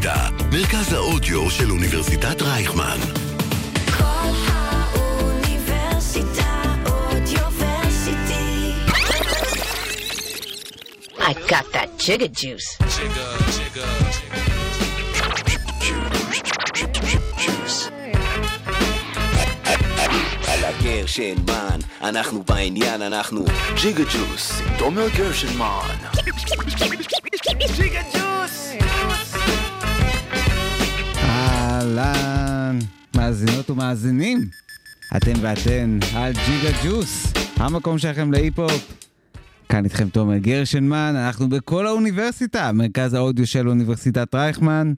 האוניברסיטה, מרכז האודיו של אוניברסיטת רייכמן. כל האוניברסיטה אודיוורסיטי. I got that Jigga juice. על הגרשנמן, אנחנו בעניין, אנחנו ג'יגה ג'וס, תומר גרשנמן. ג'יגה ג'וס! אהלן, מאזינות ומאזינים, אתם ואתן על ג'יגה ג'וס, המקום שלכם להיפ-הופ. כאן איתכם תומר גרשנמן, אנחנו בכל האוניברסיטה, מרכז האודיו של אוניברסיטת רייכמן,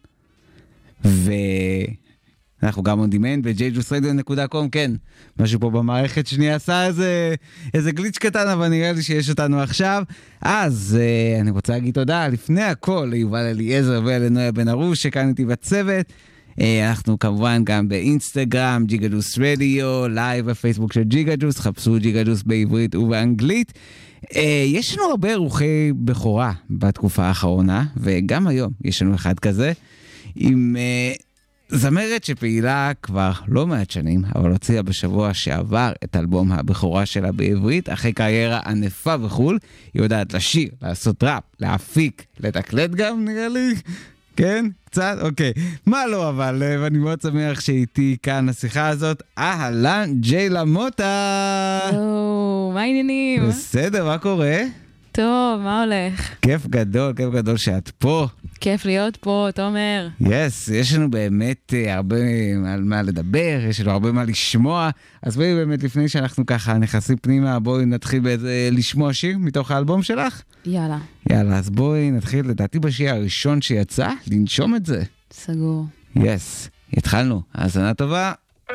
ואנחנו גם on demand ב-jjusradio.com, כן, משהו פה במערכת שנייה עשה איזה גליץ' קטן, אבל נראה לי שיש אותנו עכשיו. אז אני רוצה להגיד תודה לפני הכל ליובל אליעזר ולנויה בן ארוש שכאן איתי בצוות. אנחנו כמובן גם באינסטגרם, ג'יגה ג'וס רדיו, לייב בפייסבוק של ג'יגה ג'וס, חפשו ג'יגה ג'וס בעברית ובאנגלית. יש לנו הרבה אירוחי בכורה בתקופה האחרונה, וגם היום יש לנו אחד כזה, עם זמרת שפעילה כבר לא מעט שנים, אבל הוציאה בשבוע שעבר את אלבום הבכורה שלה בעברית, אחרי קריירה ענפה בחול. היא יודעת לשיר, לעשות ראפ, להפיק, לתקלט גם נראה לי, כן? קצת? אוקיי. מה לא אבל, ואני מאוד שמח שאיתי כאן השיחה הזאת. אהלן, ג'יילה מוטה. מה העניינים? בסדר, מה קורה? טוב, מה הולך? כיף גדול שאת פה. כיף להיות פה, תומר. יס, יש לנו באמת הרבה על מה לדבר, יש לנו הרבה מה לשמוע, אז בואי באמת לפני שאנחנו ככה נכנסים פנימה, בואי נתחיל לשמוע שיר מתוך האלבום שלך. יאללה, אז בואי נתחיל לדעתי בשיר הראשון שיצא, לנשום את זה. סגור. יס, התחלנו, האזנה טובה.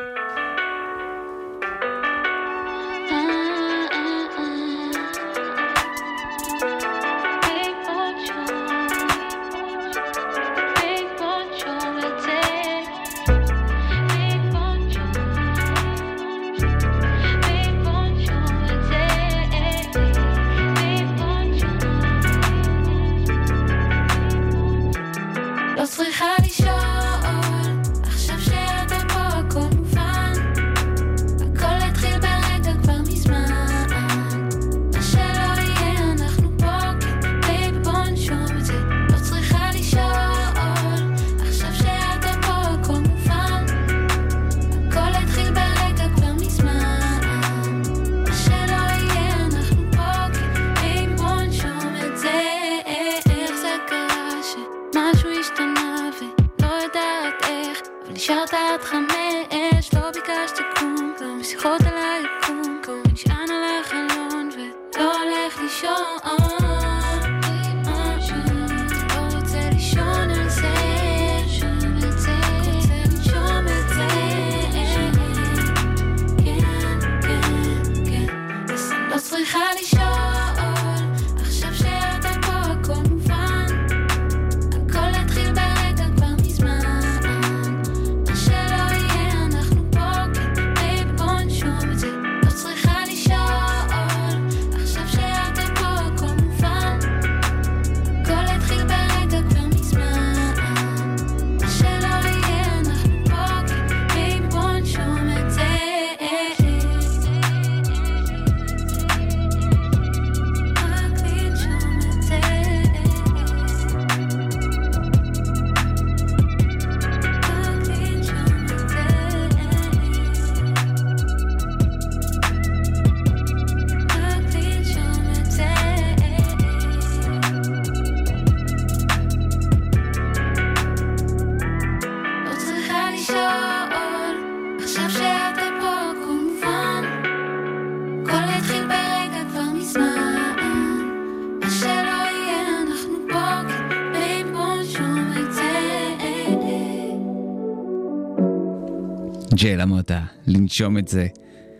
ג'יילה מוטה, לנשום את זה.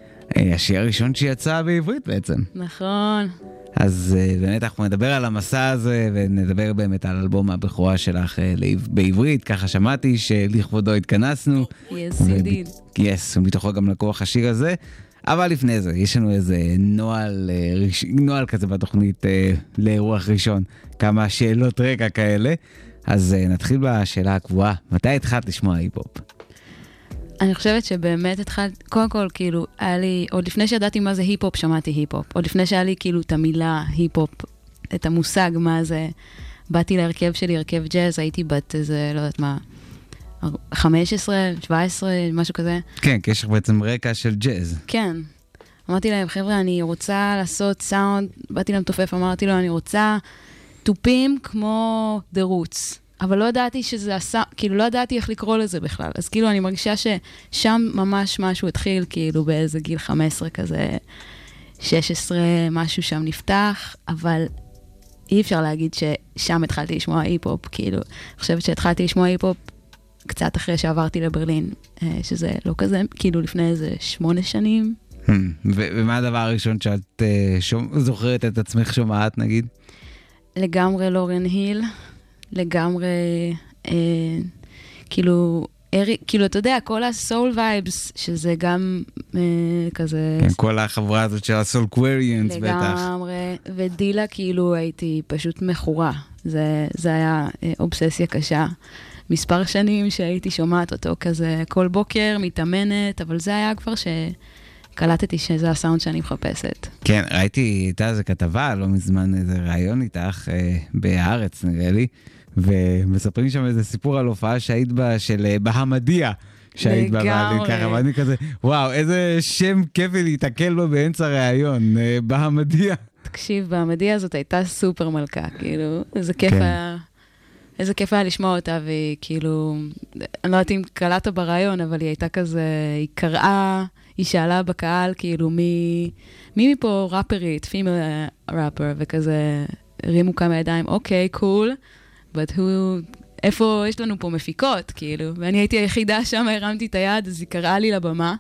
השיר הראשון שיצא בעברית בעצם. נכון. אז באמת אנחנו נדבר על המסע הזה, ונדבר באמת על אלבום הבכורה שלך בעברית, ככה שמעתי שלכבודו התכנסנו. Yes, indeed. yes, ומתוכו גם לקוח השיר הזה. אבל לפני זה, יש לנו איזה נועל כזה בתוכנית לאירוח ראשון, כמה שאלות רקע כאלה. אז נתחיל בשאלה הקבועה, מתי התחלת לשמוע היפ-הופ? אני חושבת שבאמת התחלת, קודם כל, כאילו, היה לי, עוד לפני שידעתי מה זה היפ-הופ, שמעתי היפ-הופ. עוד לפני שהיה לי, כאילו, את המילה היפ-הופ, את המושג מה זה, באתי להרכב שלי, הרכב ג'אז, הייתי בת איזה, לא יודעת מה, 15, 17, משהו כזה. כן, כי יש לך בעצם רקע של ג'אז. כן. אמרתי להם, חבר'ה, אני רוצה לעשות סאונד, באתי להם תופף, אמרתי לו, אני רוצה טופים כמו The Roots. אבל לא ידעתי שזה כאילו לא ידעתי איך לקרוא לזה בכלל. אז כאילו אני מרגישה ששם ממש משהו התחיל, כאילו באיזה גיל 15 כזה, 16, משהו שם נפתח, אבל אי אפשר להגיד ששם התחלתי לשמוע היפ-הופ, כאילו, אני חושבת שהתחלתי לשמוע היפ-הופ קצת אחרי שעברתי לברלין, שזה לא כזה, כאילו לפני איזה 8 שנים. ומה הדבר הראשון שאת זוכרת את עצמך שומעת, נגיד? לגמרי לורן היל, לגמרי, כאילו, אתה יודע, כל הסול וייבס, שזה גם כזה... כן, כל החברה הזאת של הסול קווריאנס, בטח. לגמרי, ודילה, כאילו, הייתי פשוט מכורה. זה היה אובססיה קשה. מספר שנים שהייתי שומעת אותו כזה כל בוקר, מתאמנת, אבל זה היה כבר שקלטתי שזה הסאונד שאני מחפשת. כן, ראיתי איתה איזה כתבה, לא מזמן איזה רעיון איתך, בהארץ נראה לי, ומספרים שם איזה סיפור על הופעה שהיית בה של בהמדיה, שהיית בה, ואני כזה, וואו, איזה שם כיפי להתעכל בו באמצע רעיון, בהמדיה. תקשיב, בהמדיה הזאת הייתה סופר מלכה, כאילו, איזה כיף היה... איזה כיף היה לשמוע אותה, והיא כאילו, אני לא יודעת אם קלטה ברעיון, אבל היא הייתה כזה, היא קראה, היא שאלה בקהל, כאילו, מי מפה ראפרית, פימל ראפר, וכזה, הרימו כמה ידיים, אוקיי, קול, but איפה יש לנו פה מפיקות, כאילו, ואני הייתי היחידה שם, הרמתי את היד, אז היא קראה לי לבמה,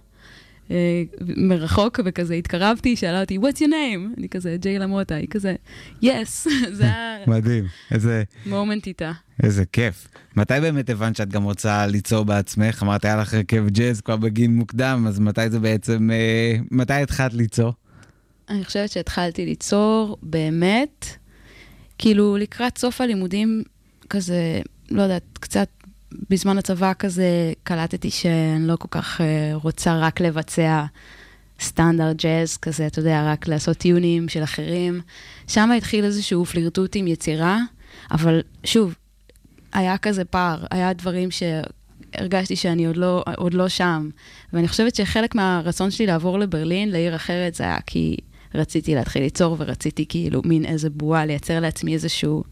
מרחוק, וכזה התקרבתי, שאלה אותי, what's your name? אני כזה, ג'יי למוטה, היא כזה, yes, זה היה... מדהים, איזה... מומנט איתה. איזה כיף. מתי באמת הבנת שאת גם רוצה ליצור בעצמך? אמרת, היה לך הרכב ג'אז כבר בגיל מוקדם, אז מתי זה בעצם... מתי התחלת ליצור? אני חושבת שהתחלתי ליצור באמת, כאילו לקראת סוף הלימודים כזה, לא יודעת, קצת בזמן הצבא כזה קלטתי שאני לא כל כך רוצה רק לבצע סטנדרט ג'אז כזה, אתה יודע, רק לעשות טיונים של אחרים. שם התחיל איזשהו פלירטוט עם יצירה, אבל שוב, היה כזה פער, היה דברים שהרגשתי שאני עוד לא שם. ואני חושבת שחלק מהרצון שלי לעבור לברלין, לעיר אחרת, זה היה כי רציתי להתחיל ליצור, ורציתי כאילו מין איזה בועה, לייצר לעצמי איזשהו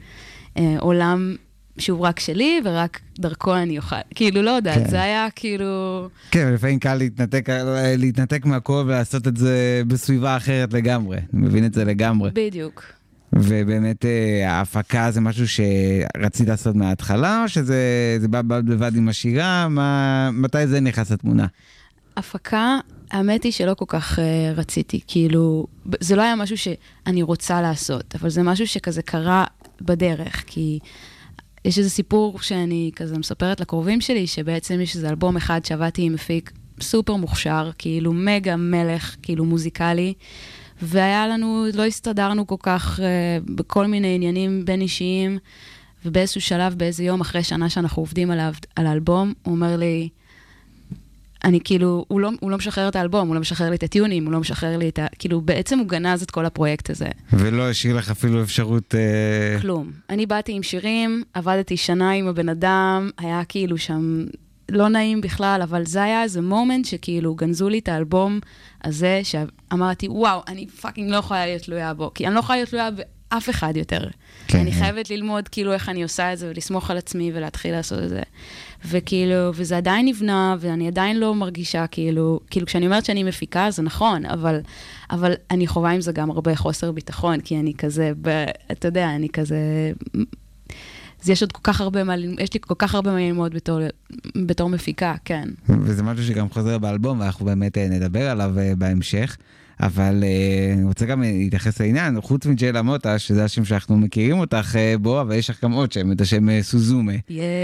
עולם שהוא רק שלי, ורק דרכו אני אוכל. כאילו, לא יודעת, זה היה כאילו... כן, לפעמים קל להתנתק מהכל ולעשות את זה בסביבה אחרת לגמרי. אני מבין את זה לגמרי. בדיוק. ובאמת ההפקה זה משהו שרצית לעשות מההתחלה, או שזה בא לבד עם השירה? מתי זה נכנס לתמונה? הפקה, האמת היא שלא כל כך רציתי. כאילו, זה לא היה משהו שאני רוצה לעשות, אבל זה משהו שכזה קרה בדרך, כי... יש איזה סיפור שאני כזה מספרת לקרובים שלי, שבעצם יש איזה אלבום אחד שעבדתי עם מפיק סופר מוכשר, כאילו מגה מלך, כאילו מוזיקלי, והיה לנו, לא הסתדרנו כל כך בכל מיני עניינים בין אישיים, ובאיזשהו שלב, באיזה יום אחרי שנה שאנחנו עובדים עליו, על האלבום, הוא אומר לי, אני כאילו, הוא לא משחרר את האלבום, הוא לא משחרר לי את הטיונים, הוא לא משחרר לי את כאילו, בעצם הוא גנז את כל הפרויקט הזה. ולא השאיר לך אפילו אפשרות... כלום. אני באתי עם שירים, עבדתי שנה עם הבן אדם, היה כאילו שם לא נעים בכלל, אבל זה היה איזה מומנט שכאילו גנזו לי את האלבום הזה, שאמרתי, וואו, אני פאקינג לא יכולה להיות תלויה בו, כי אני לא יכולה להיות תלויה באף אחד יותר. כן, אני חייבת ללמוד כאילו איך אני עושה את זה, ולסמוך על עצמי ולהתחיל לעשות את זה. וכאילו, וזה עדיין נבנה, ואני עדיין לא מרגישה כאילו כשאני אומרת שאני מפיקה, זה נכון, אבל אני חווה עם זה גם הרבה חוסר ביטחון, כי אני כזה, אתה יודע, אני כזה, יש לי כל כך הרבה מה ללמוד בתור מפיקה, כן. וזה משהו שגם חוזר באלבום, ואנחנו באמת נדבר עליו בהמשך, אבל אני רוצה גם להתייחס לעניין, חוץ מג'יי למוטה, שזה השם שאנחנו מכירים אותך בו, אבל יש לך גם עוד שם, את השם סוזומה.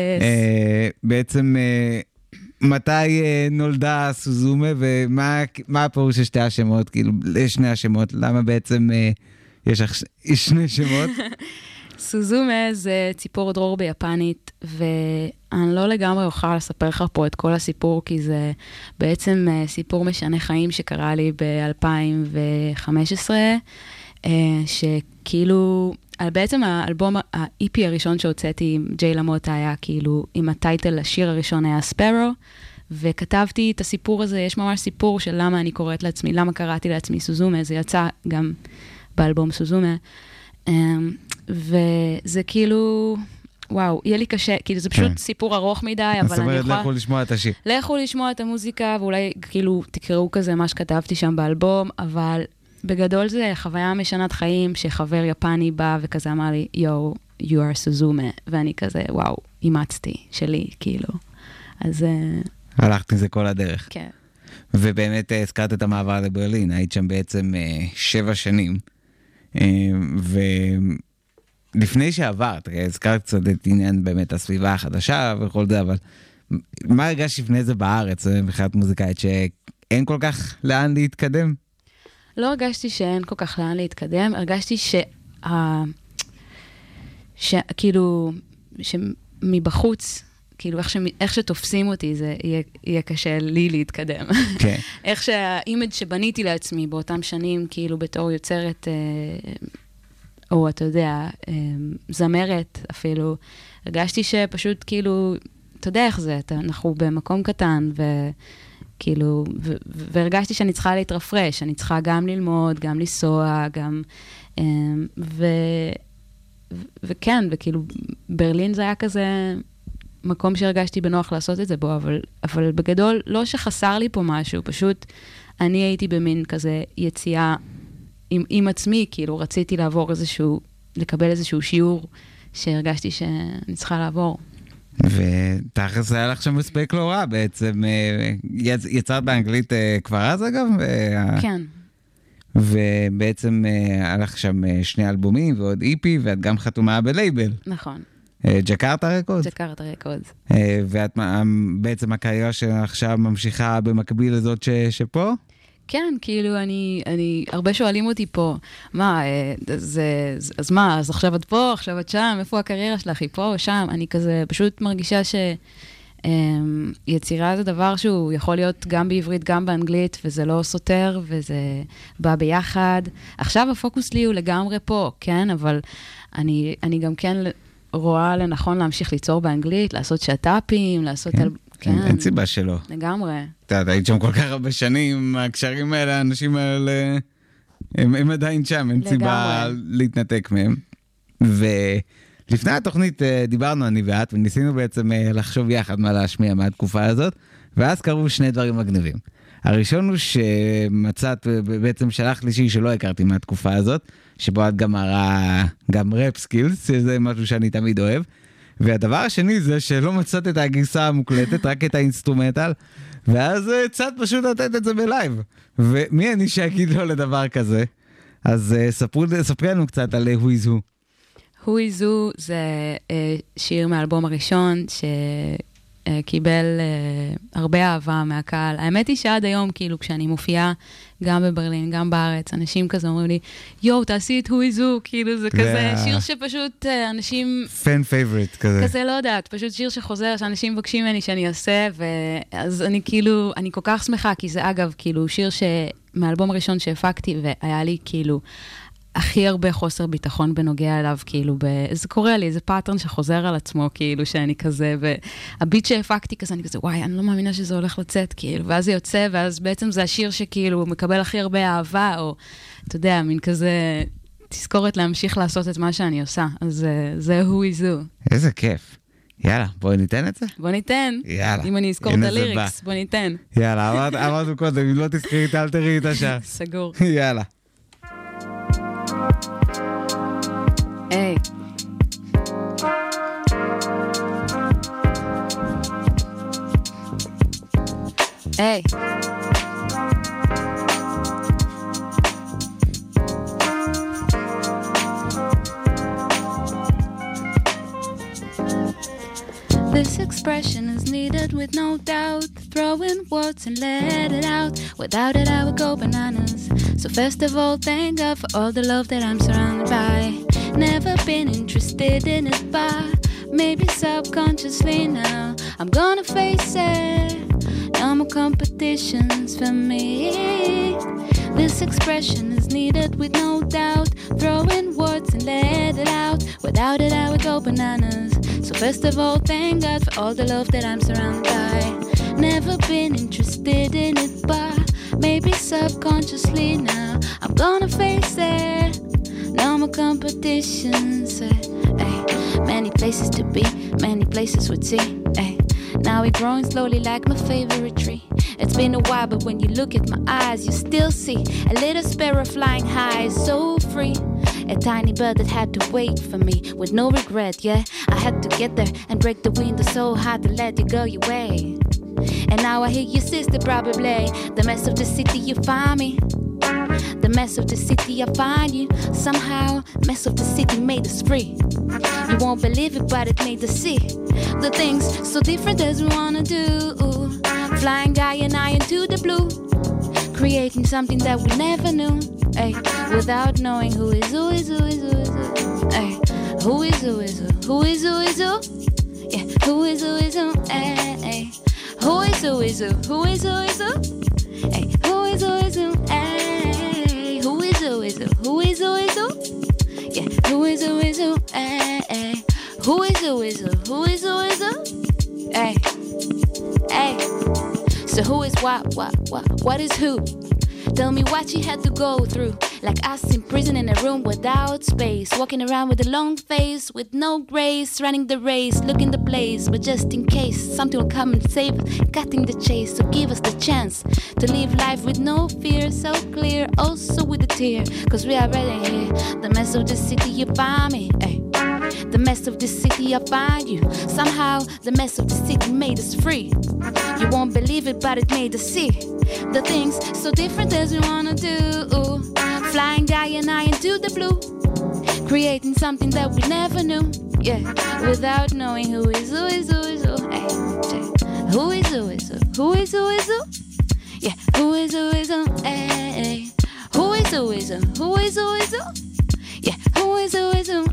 בעצם מתי נולדה סוזומה, ומה הפירוש של שתי השמות, כאילו, שני השמות, למה בעצם יש שני שמות? סוזומה זה ציפור דרור ביפנית, ואני לא לגמרי אוכל לספר לך פה את כל הסיפור, כי זה בעצם סיפור משנה חיים שקרה לי ב-2015, שכאילו, בעצם האלבום, ה-EP הראשון שהוצאתי עם ג'יי למוטה היה כאילו, עם הטייטל, השיר הראשון היה ספרו, וכתבתי את הסיפור הזה, יש ממש סיפור של למה אני קוראת לעצמי, למה קראתי לעצמי סוזומה, זה יצא גם באלבום סוזומה, וזה כאילו, וואו, יהיה לי קשה, כאילו זה פשוט סיפור ארוך מדי, אבל אני יכולה... זאת אומרת, לכו לשמוע את השיר. לכו לשמוע את המוזיקה, ואולי כאילו תקראו כזה מה שכתבתי שם באלבום, אבל בגדול זה חוויה משנת חיים, שחבר יפני בא וכזה אמר לי, יו, you are סוזומה, ואני כזה, וואו, אימצתי, שלי, כאילו. אז... הלכת מזה כל הדרך. כן. ובאמת הזכרת את המעבר לברלין, היית שם בעצם 7 שנים, ולפני שעברת, הזכרת קצת את עניין באמת הסביבה החדשה וכל זה, אבל מה הרגשת לפני זה בארץ, מבחינת מוזיקאית, שאין כל כך לאן להתקדם? לא הרגשתי שאין כל כך לאן להתקדם, הרגשתי כאילו, שמבחוץ, כאילו איך שתופסים אותי, זה יהיה קשה לי להתקדם. כן. איך שהאימג' שבניתי לעצמי באותם שנים, כאילו בתור יוצרת, או אתה יודע, זמרת אפילו, הרגשתי שפשוט כאילו, אתה יודע איך זה, אנחנו במקום קטן, וכאילו, והרגשתי שאני צריכה להתרפרש, אני צריכה גם ללמוד, גם לנסוע, גם, וכן, וכאילו, ברלין זה היה כזה... מקום שהרגשתי בנוח לעשות את זה בו, אבל בגדול, לא שחסר לי פה משהו, פשוט אני הייתי במין כזה יציאה עם עצמי, כאילו רציתי לעבור לקבל איזשהו שיעור שהרגשתי שאני צריכה לעבור. ותכלס היה לך שם מספיק לא רע בעצם, יצרת באנגלית כבר אז אגב? כן. ובעצם הלך שם 2 אלבומים ועוד EP, ואת גם חתומה בלייבל. נכון. ג'קרטה רקורדס? ג'קרטה רקורדס. ואת בעצם הקריירה שעכשיו ממשיכה במקביל לזאת שפה? כן, כאילו אני הרבה שואלים אותי פה, מה, אז מה, אז עכשיו את פה, עכשיו את שם, איפה הקריירה שלך, היא פה או שם? אני כזה פשוט מרגישה שיצירה זה דבר שהוא יכול להיות גם בעברית, גם באנגלית, וזה לא סותר, וזה בא ביחד. עכשיו הפוקוס לי הוא לגמרי פה, כן? אבל אני גם כן... רואה לנכון להמשיך ליצור באנגלית, לעשות שטאפים, לעשות... כן, אין סיבה שלא. לגמרי. אתה היית שם כל כך הרבה שנים, הקשרים האלה, האנשים האלה, הם עדיין שם, אין סיבה להתנתק מהם. ולפני התוכנית דיברנו אני ואת, וניסינו בעצם לחשוב יחד מה להשמיע מהתקופה הזאת, ואז קרו 2 דברים מגניבים. הראשון הוא שמצאת, בעצם שלח לי שיר שלא הכרתי מהתקופה הזאת, שבו את גם מראה גם ראפ סקילס, שזה משהו שאני תמיד אוהב. והדבר השני זה שלא מצאת את הגרסה המוקלטת, רק את האינסטרומנטל, ואז צאת פשוט לתת את זה בלייב. ומי אני שאגיד לו לדבר כזה? אז ספרי לנו קצת על Who is Who. Who is Who זה שיר מהאלבום הראשון, קיבל הרבה אהבה מהקהל. האמת היא שעד היום, כאילו, כשאני מופיעה גם בברלין, גם בארץ, אנשים כזה אומרים לי, יו, תעשי את Who is Who, כאילו, זה כזה שיר שפשוט אנשים... פן פייבריט כזה. כזה, לא יודעת, פשוט שיר שחוזר, שאנשים מבקשים ממני שאני אעשה, ואז אני כאילו, אני כל כך שמחה, כי זה אגב, כאילו, שיר מהאלבום הראשון שהפקתי, והיה לי כאילו... הכי הרבה חוסר ביטחון בנוגע אליו, כאילו, זה קורה לי, זה פאטרן שחוזר על עצמו, כאילו, שאני כזה, והביט שהפקתי כזה, אני כזה, וואי, אני לא מאמינה שזה הולך לצאת, כאילו, ואז זה יוצא, ואז בעצם זה השיר שכאילו, מקבל הכי הרבה אהבה, או, אתה יודע, מין כזה, תזכורת להמשיך לעשות את מה שאני עושה, אז זה Who is Who. איזה כיף. יאללה, בואי ניתן את זה? בוא ניתן. יאללה. אם אני אזכור את הליריקס, בוא ניתן. יאללה, אמרנו קודם, אם לא תזכרי את אל תראי את השעה. סגור. יאללה. Hey. Hey. This expression is needed with no doubt. Throw in words and let it out. Without it I would go bananas. So first of all, thank God for all the love that I'm surrounded by. Never been interested in it, but maybe subconsciously now I'm gonna face it. No more competitions for me. This expression is needed with no doubt. Throw in words and let it out. Without it I would go bananas. So first of all, thank God for all the love that I'm surrounded by. Never been interested in it, but maybe subconsciously now I'm gonna face it. No more competitions. Many places to be, many places we'd see. Now we're growing slowly like my favorite tree. It's been a while, but when you look at my eyes, you still see a little sparrow flying high, so free. A tiny bird that had to wait for me with no regret, yeah. I had to get there and break the window so hard to let you go your way. And now I hear your sister probably. The mess of the city, you find me. The mess of the city, I find you. Somehow, mess of the city made us free. You won't believe it, but it made us see the things so different as we wanna do. Flying guy and I into the blue, creating something that we never knew. Ay, without knowing who is who is who is who is who. Ay, who is who is who? Who is who is who? Yeah, who is who is who? Ay, who is who is who? Who is who is who? Ay, who is who is who? Ay, who is who is who? Who is who is who? Yeah, who is who is who? Ay, who is who is who? Who is who is who? Ay, ay. So who is what is who? Tell me what you had to go through. Like us in prison in a room without space, walking around with a long face, with no grace, running the race, looking the place, but just in case something will come and save us, cutting the chase. So give us the chance to live life with no fear, so clear, also with a tear, cause we are ready here. The mess of the city, you find me, ay. The mess of the city, I find you. Somehow, the mess of the city made us free. You won't believe it, but it made us see the things so different as we wanna do. Flying guy and I into the blue, creating something that we never knew. Yeah, without knowing who is who is who is who. Ay, who is who is who? Who is who is who? Yeah, who is who is who? Ay, who is who is who? Who is who is who? Yeah, who is who is who?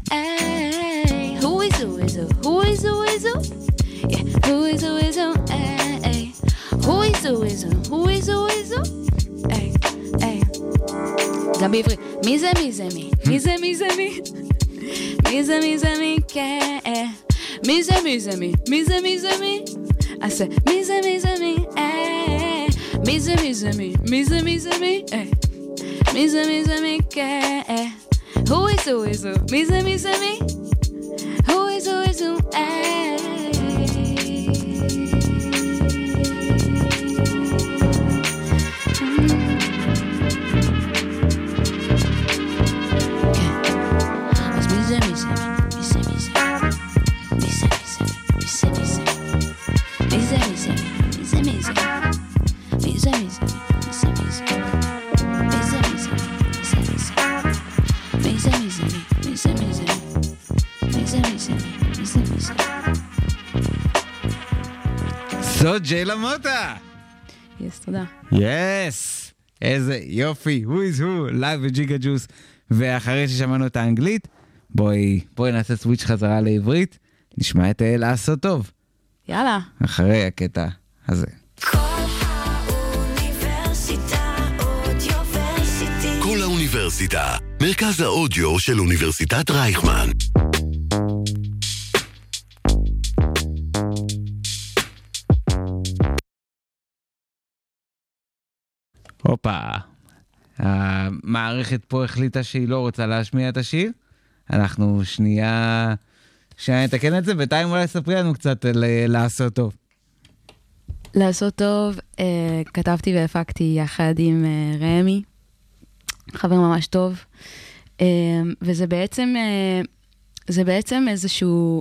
Ay, who is who is who? Who is who is who? Yeah, who is who is who? Ay, who is who is who? Who is who is who? Ay, ay. גם בעברית, מי זה מי זה מי? מי זה מי זה מי? מי זה מי זה מי? כן. מי זה מי זה מי? מי זה מי זה מי? עשה מי זה מי זה מי? מי זה מי זה מי? מי זה מי זה מי? מי זה מי זה מי? כן. Who is who is who? Me say me say me. Who is who is who? זאת ג'יי למוטה. יס, תודה. יס, איזה יופי. Who is who? לייב וג'יגה ג'וס. ואחרי ששמענו את האנגלית, בואי נעשה סוויץ' חזרה לעברית, נשמע את לעשות טוב. יאללה. אחרי הקטע הזה. כל האוניברסיטה אודיוורסיטי. כל האוניברסיטה, מרכז האודיו של אוניברסיטת רייכמן. הופה, המערכת פה החליטה שהיא לא רוצה להשמיע את השיר. אנחנו שנייה נתקן את זה, בינתיים אולי ספרי לנו קצת לעשות טוב. לעשות טוב, כתבתי והפקתי יחד עם רמי, חבר ממש טוב, וזה בעצם איזשהו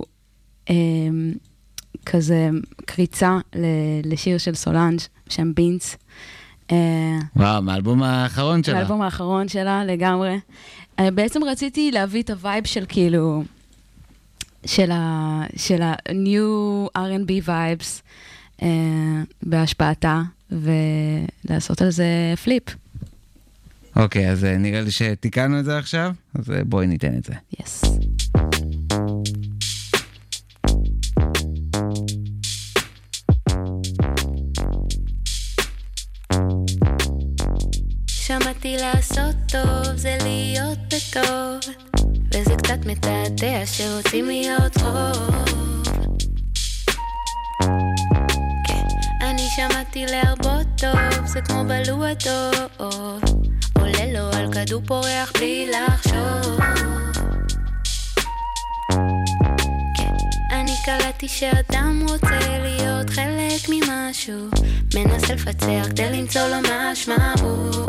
כזה קריצה לשיר של סולנג' שם בינץ. וואו, מהאלבום האחרון שלה. מהאלבום האחרון שלה, לגמרי. בעצם רציתי להביא את הווייב של כאילו, של ה-new R&B vibes בהשפעתה, ולעשות על זה פליפ. אוקיי, אז נראה לי שתיקנו את זה עכשיו, אז בואי ניתן את זה. יס. שמעתי לעשות טוב, זה להיות בטוב, וזה קצת מתעתע שרוצים להיות רוב. כן, אני שמעתי להרבות טוב, זה כמו בלוע טוב, עולה לו על כדור פורח בלי לחשוב. כן, אני קלטתי שאדם רוצה להיות חלק ממשהו, מנסה לפצח כדי למצוא לו משמעות.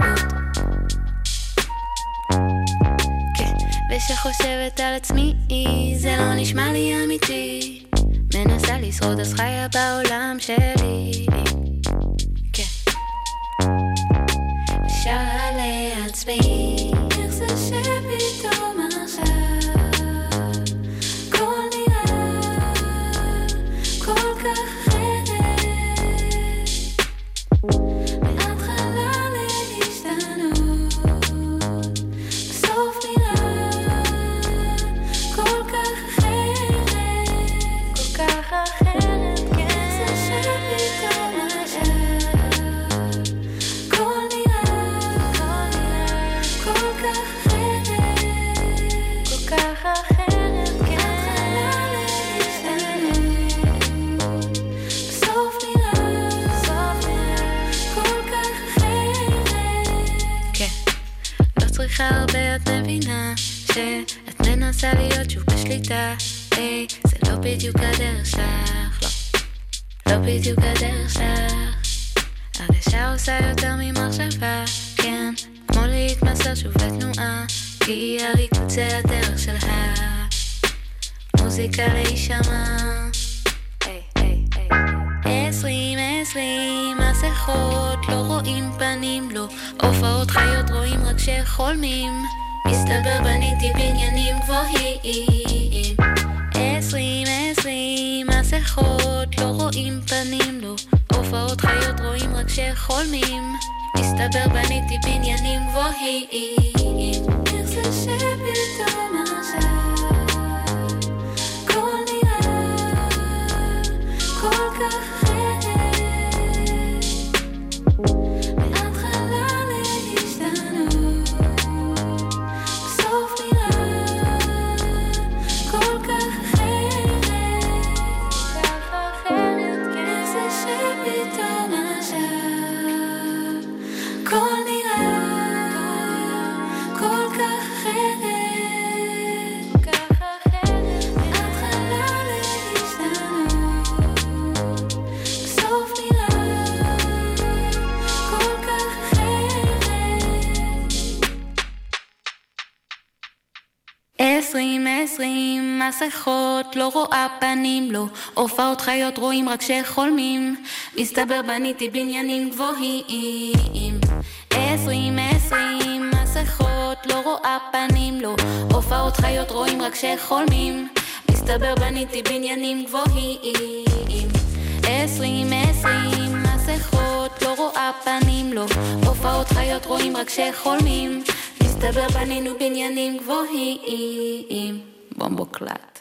כן, ושחושבת על עצמי זה לא נשמע לי אמיתי, מנסה לשרוד אז חיה בעולם שלי. כן, שרה לעצמי איך זה שפתאום עכשיו כל נראה כל כך אחרת, מההתחלה להשתנות, בסוף נראה כל כך אחרת, כל כך אחרת. כן, זה שפתאום עכשיו כל נראה כל כך אחרת, כל כך אחרת. כן, בסוף נראה כל כך אחרת. כן, לא צריכה הרבה, את מבינה שאת מנסה להיות שוב בשליטה. היי, זה לא בדיוק הדרך שלך, לא בדיוק הדרך שלך. הרגשה עושה יותר ממחשבה, כן, כמו להתמסר שוב לתנועה, כי הריקוד זה הדרך שלך, מוזיקה להישמע. 20 מסכות, לא רואים פנים, לא הופעות חיות, רואים רק שחולמים, מסתבר בניתי בניינים גבוהים. 20 מסכות, לא רואים פנים, לא הופעות חיות, רואים רק שחולמים, מסתבר בניתי בניינים גבוהים. איך זה שפתאום עכשיו כל נראה כל כך אחרת, מההתחלה להשתנות, בסוף נראה כל כך אחרת, כך אחרת. כן, איך זה שפתאום עכשיו כל נראה כל כך אחרת, כך אחרת, מההתחלה להשתנות, בסוף נראה כל כך אחרת. 20 מסכות, לא רואה פנים, לא הופעות חיות, רואים רק שחולמים, מסתבר בניתי בניינים גבוהים. 20 מסכות, לא רואה פנים, לא הופעות חיות, רואים רק שחולמים, מסתבר בניתי בניינים גבוהים. 20 מסכות, לא רואה פנים, לא הופעות חיות, רואים רק שחולמים, מסתבר בנינו בניינים גבוהים. בומבוקלט.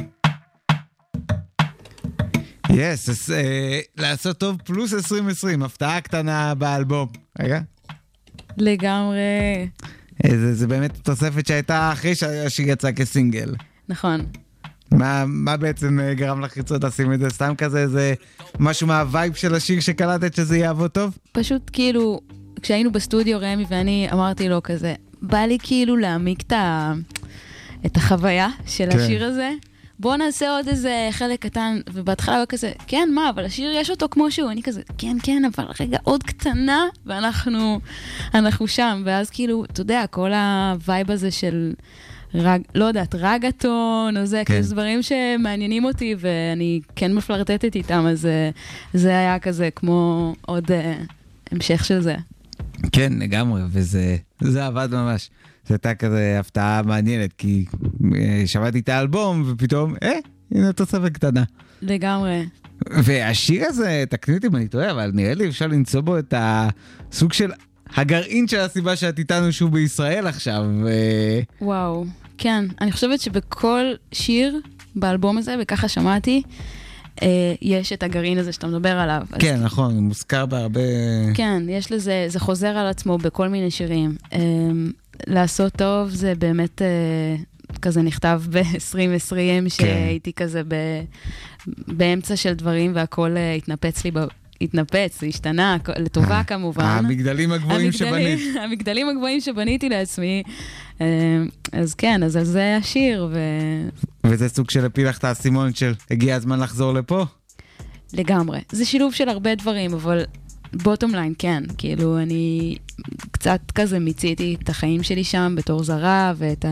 יס, אז לעשות טוב פלוס 2020, הפתעה קטנה באלבום. רגע. לגמרי. זה באמת תוספת שהייתה אחרי שהשיר יצא כסינגל. נכון. מה בעצם גרם לך לרצות לשים את זה? סתם כזה, זה משהו מהווייב של השיר שקלטת שזה יעבוד טוב? פשוט כאילו, כשהיינו בסטודיו רמי ואני אמרתי לו כזה, בא לי כאילו להעמיק את החוויה של השיר הזה. בוא נעשה עוד איזה חלק קטן, ובהתחלה הוא כזה, כן, מה, אבל השיר יש אותו כמו שהוא. אני כזה, כן, אבל רגע, עוד קטנה, ואנחנו שם. ואז כאילו, אתה יודע, כל הווייב הזה של, לא יודעת, רגטון, או זה, כאילו דברים שמעניינים אותי, ואני כן מפלרטטת איתם, אז זה היה כזה כמו עוד המשך של זה. כן, לגמרי, וזה עבד ממש. זה הייתה כזה הפתעה מעניינת, כי שמעתי את האלבום, ופתאום, הנה תוספת קטנה. לגמרי. והשיר הזה, תקני אותי אם אני טועה, אבל נראה לי אפשר למצוא בו את הסוג של הגרעין של הסיבה שאת איתנו שוב בישראל עכשיו. וואו, כן. אני חושבת שבכל שיר באלבום הזה, וככה שמעתי, יש את הגרעין הזה שאתה מדבר עליו. כן, נכון, מוזכר בהרבה... כן, יש לזה, זה חוזר על עצמו בכל מיני שירים. לעשות טוב זה באמת כזה נכתב ב-2020, שהייתי כזה באמצע של דברים והכל התנפץ לי התנפץ, השתנה, לטובה כמובן. המגדלים הגבוהים שבנית. המגדלים הגבוהים שבניתי לעצמי. אז כן, אז על זה השיר. וזה סוג של הפיל לך את האסימון של הגיע הזמן לחזור לפה? לגמרי. זה שילוב של הרבה דברים, אבל בוטום ליין, כן. כאילו, אני קצת כזה מיציתי את החיים שלי שם בתור זרה, ואת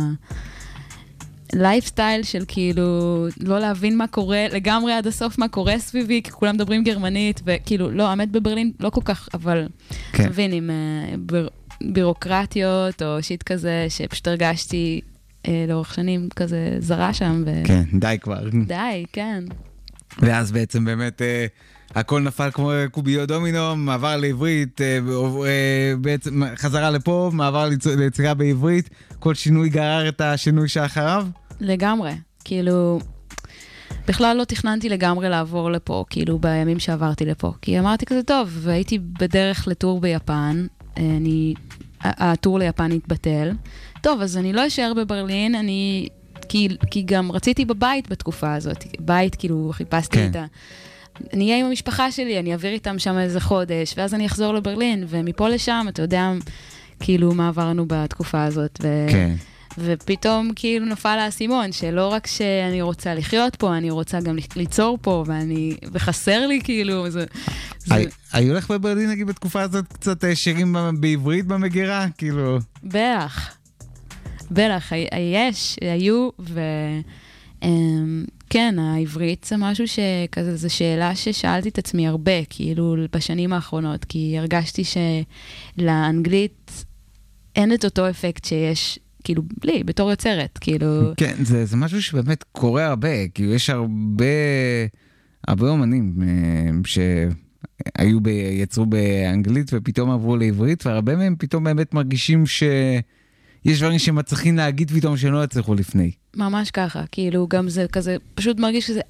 לייפסטייל של כאילו לא להבין מה קורה, לגמרי עד הסוף מה קורה סביבי, כי כולם מדברים גרמנית, וכאילו, לא, האמת בברלין לא כל כך, אבל מבין, עם בירוקרטיות או שיט כזה, שפשוט הרגשתי לאורך שנים כזה זרה שם. כן, די כבר. די, כן. ואז בעצם באמת הכל נפל כמו קוביות דומינו, מעבר לעברית, בעצם חזרה לפה, מעבר ליצירה בעברית, כל שינוי גרר את השינוי שאחריו? לגמרי, כאילו, בכלל לא תכננתי לגמרי לעבור לפה, כאילו בימים שעברתי לפה, כי אמרתי כזה טוב, והייתי בדרך לטור ביפן, הטור ליפן התבטל, טוב, אז אני לא אשאר בברלין, כי גם רציתי בבית בתקופה הזאת, בית כאילו חיפשתי את ה... אני אהיה עם המשפחה שלי, אני אעביר איתם שם איזה חודש, ואז אני אחזור לברלין, ומפה לשם, אתה יודע, כאילו מה עברנו בתקופה הזאת, ופתאום כאילו נפל האסימון, שלא רק שאני רוצה לחיות פה, אני רוצה גם ליצור פה, וחסר לי כאילו, היו לך בברלין, נגיד, בתקופה הזאת קצת שירים בעברית במגירה, כאילו? בטח, היו, כן, העברית זה משהו שכזה, זו שאלה ששאלתי את עצמי הרבה, כאילו, בשנים האחרונות, כי הרגשתי שלאנגלית אין את אותו אפקט שיש, כאילו, בלי, בתור יוצרת, כאילו... כן, זה משהו שבאמת קורה הרבה, כאילו, יש הרבה אומנים יצרו באנגלית ופתאום עברו לעברית, והרבה מהם פתאום באמת מרגישים יש דברים שמצליחים להגיד פתאום שלא יצליחו לפני. ממש ככה, כאילו גם זה כזה, פשוט מרגיש שזה,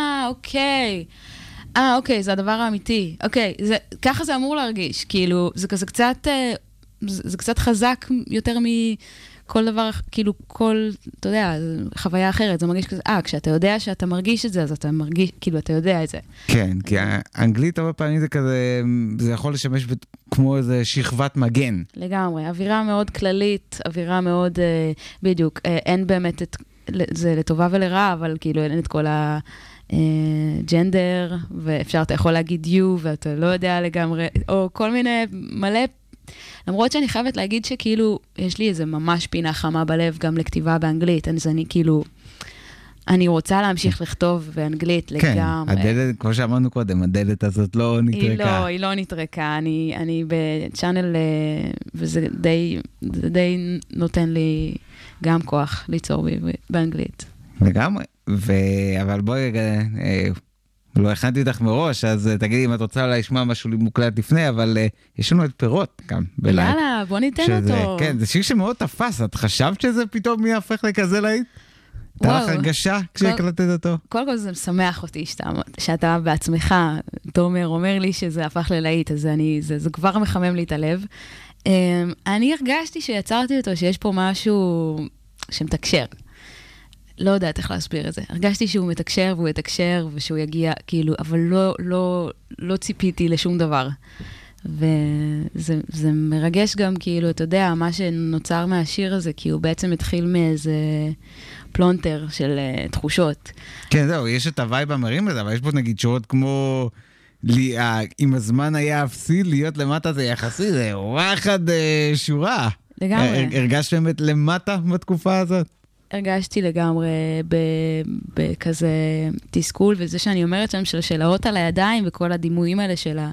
אוקיי, זה הדבר האמיתי, אוקיי, ככה זה אמור להרגיש, כאילו, זה כזה קצת, זה קצת חזק יותר מכל דבר, כאילו, אתה יודע, חוויה אחרת, זה מרגיש כזה, כשאתה יודע שאתה מרגיש את זה, אז אתה מרגיש, כאילו, אתה יודע את זה. כן, כי האנגלית הרבה פעמים זה כזה, זה יכול לשמש כמו איזה שכבת מגן. לגמרי, אווירה מאוד כללית, אווירה מאוד, בדיוק, אין באמת זה לטובה ולרע, אבל כאילו אין את כל הג'נדר, אתה יכול להגיד you, ואתה לא יודע לגמרי, או כל מיני מלא, למרות שאני חייבת להגיד שכאילו, יש לי איזה ממש פינה חמה בלב, גם לכתיבה באנגלית, אז אני כאילו, אני רוצה להמשיך לכתוב באנגלית לגמרי. כן, הדלת, כמו שאמרנו קודם, הדלת הזאת לא נטרקה. היא לא נטרקה, אני בצ'אנל, וזה די נותן לי גם כוח ליצור באנגלית. לגמרי, אבל בואי, לא הכנתי אותך מראש, אז תגידי אם את רוצה לשמוע משהו מוקלט לפני, אבל יש לנו את פירות גם בלייב. יאללה, בוא ניתן אותו. כן, זה שיר שמאוד תפס, את חשבת שזה פתאום יהפך לכזה להיט? הייתה לך הרגשה כשהקלטת אותו? קודם כל זה משמח אותי שאתה בעצמך, תומר אומר לי שזה הפך ללהיט, אז זה כבר מחמם לי את הלב. אני הרגשתי שיצרתי אותו, שיש פה משהו שמתקשר. לא יודעת איך להסביר את זה. הרגשתי שהוא מתקשר והוא יתקשר ושהוא יגיע, כאילו, אבל לא ציפיתי לשום דבר. וזה מרגש גם, כאילו, אתה יודע, מה שנוצר מהשיר הזה, כי הוא בעצם התחיל מאיזה פלונטר של תחושות. כן, זהו, יש את הווייב המרים לזה, אבל יש פה נגיד שורות כמו, אם הזמן היה אפסי, להיות למטה זה יחסי, זה וואחד שורה. לגמרי. הרגשת באמת למטה בתקופה הזאת? הרגשתי לגמרי בכזה תסכול, וזה שאני אומרת שם של השאלות על הידיים וכל הדימויים האלה שלה,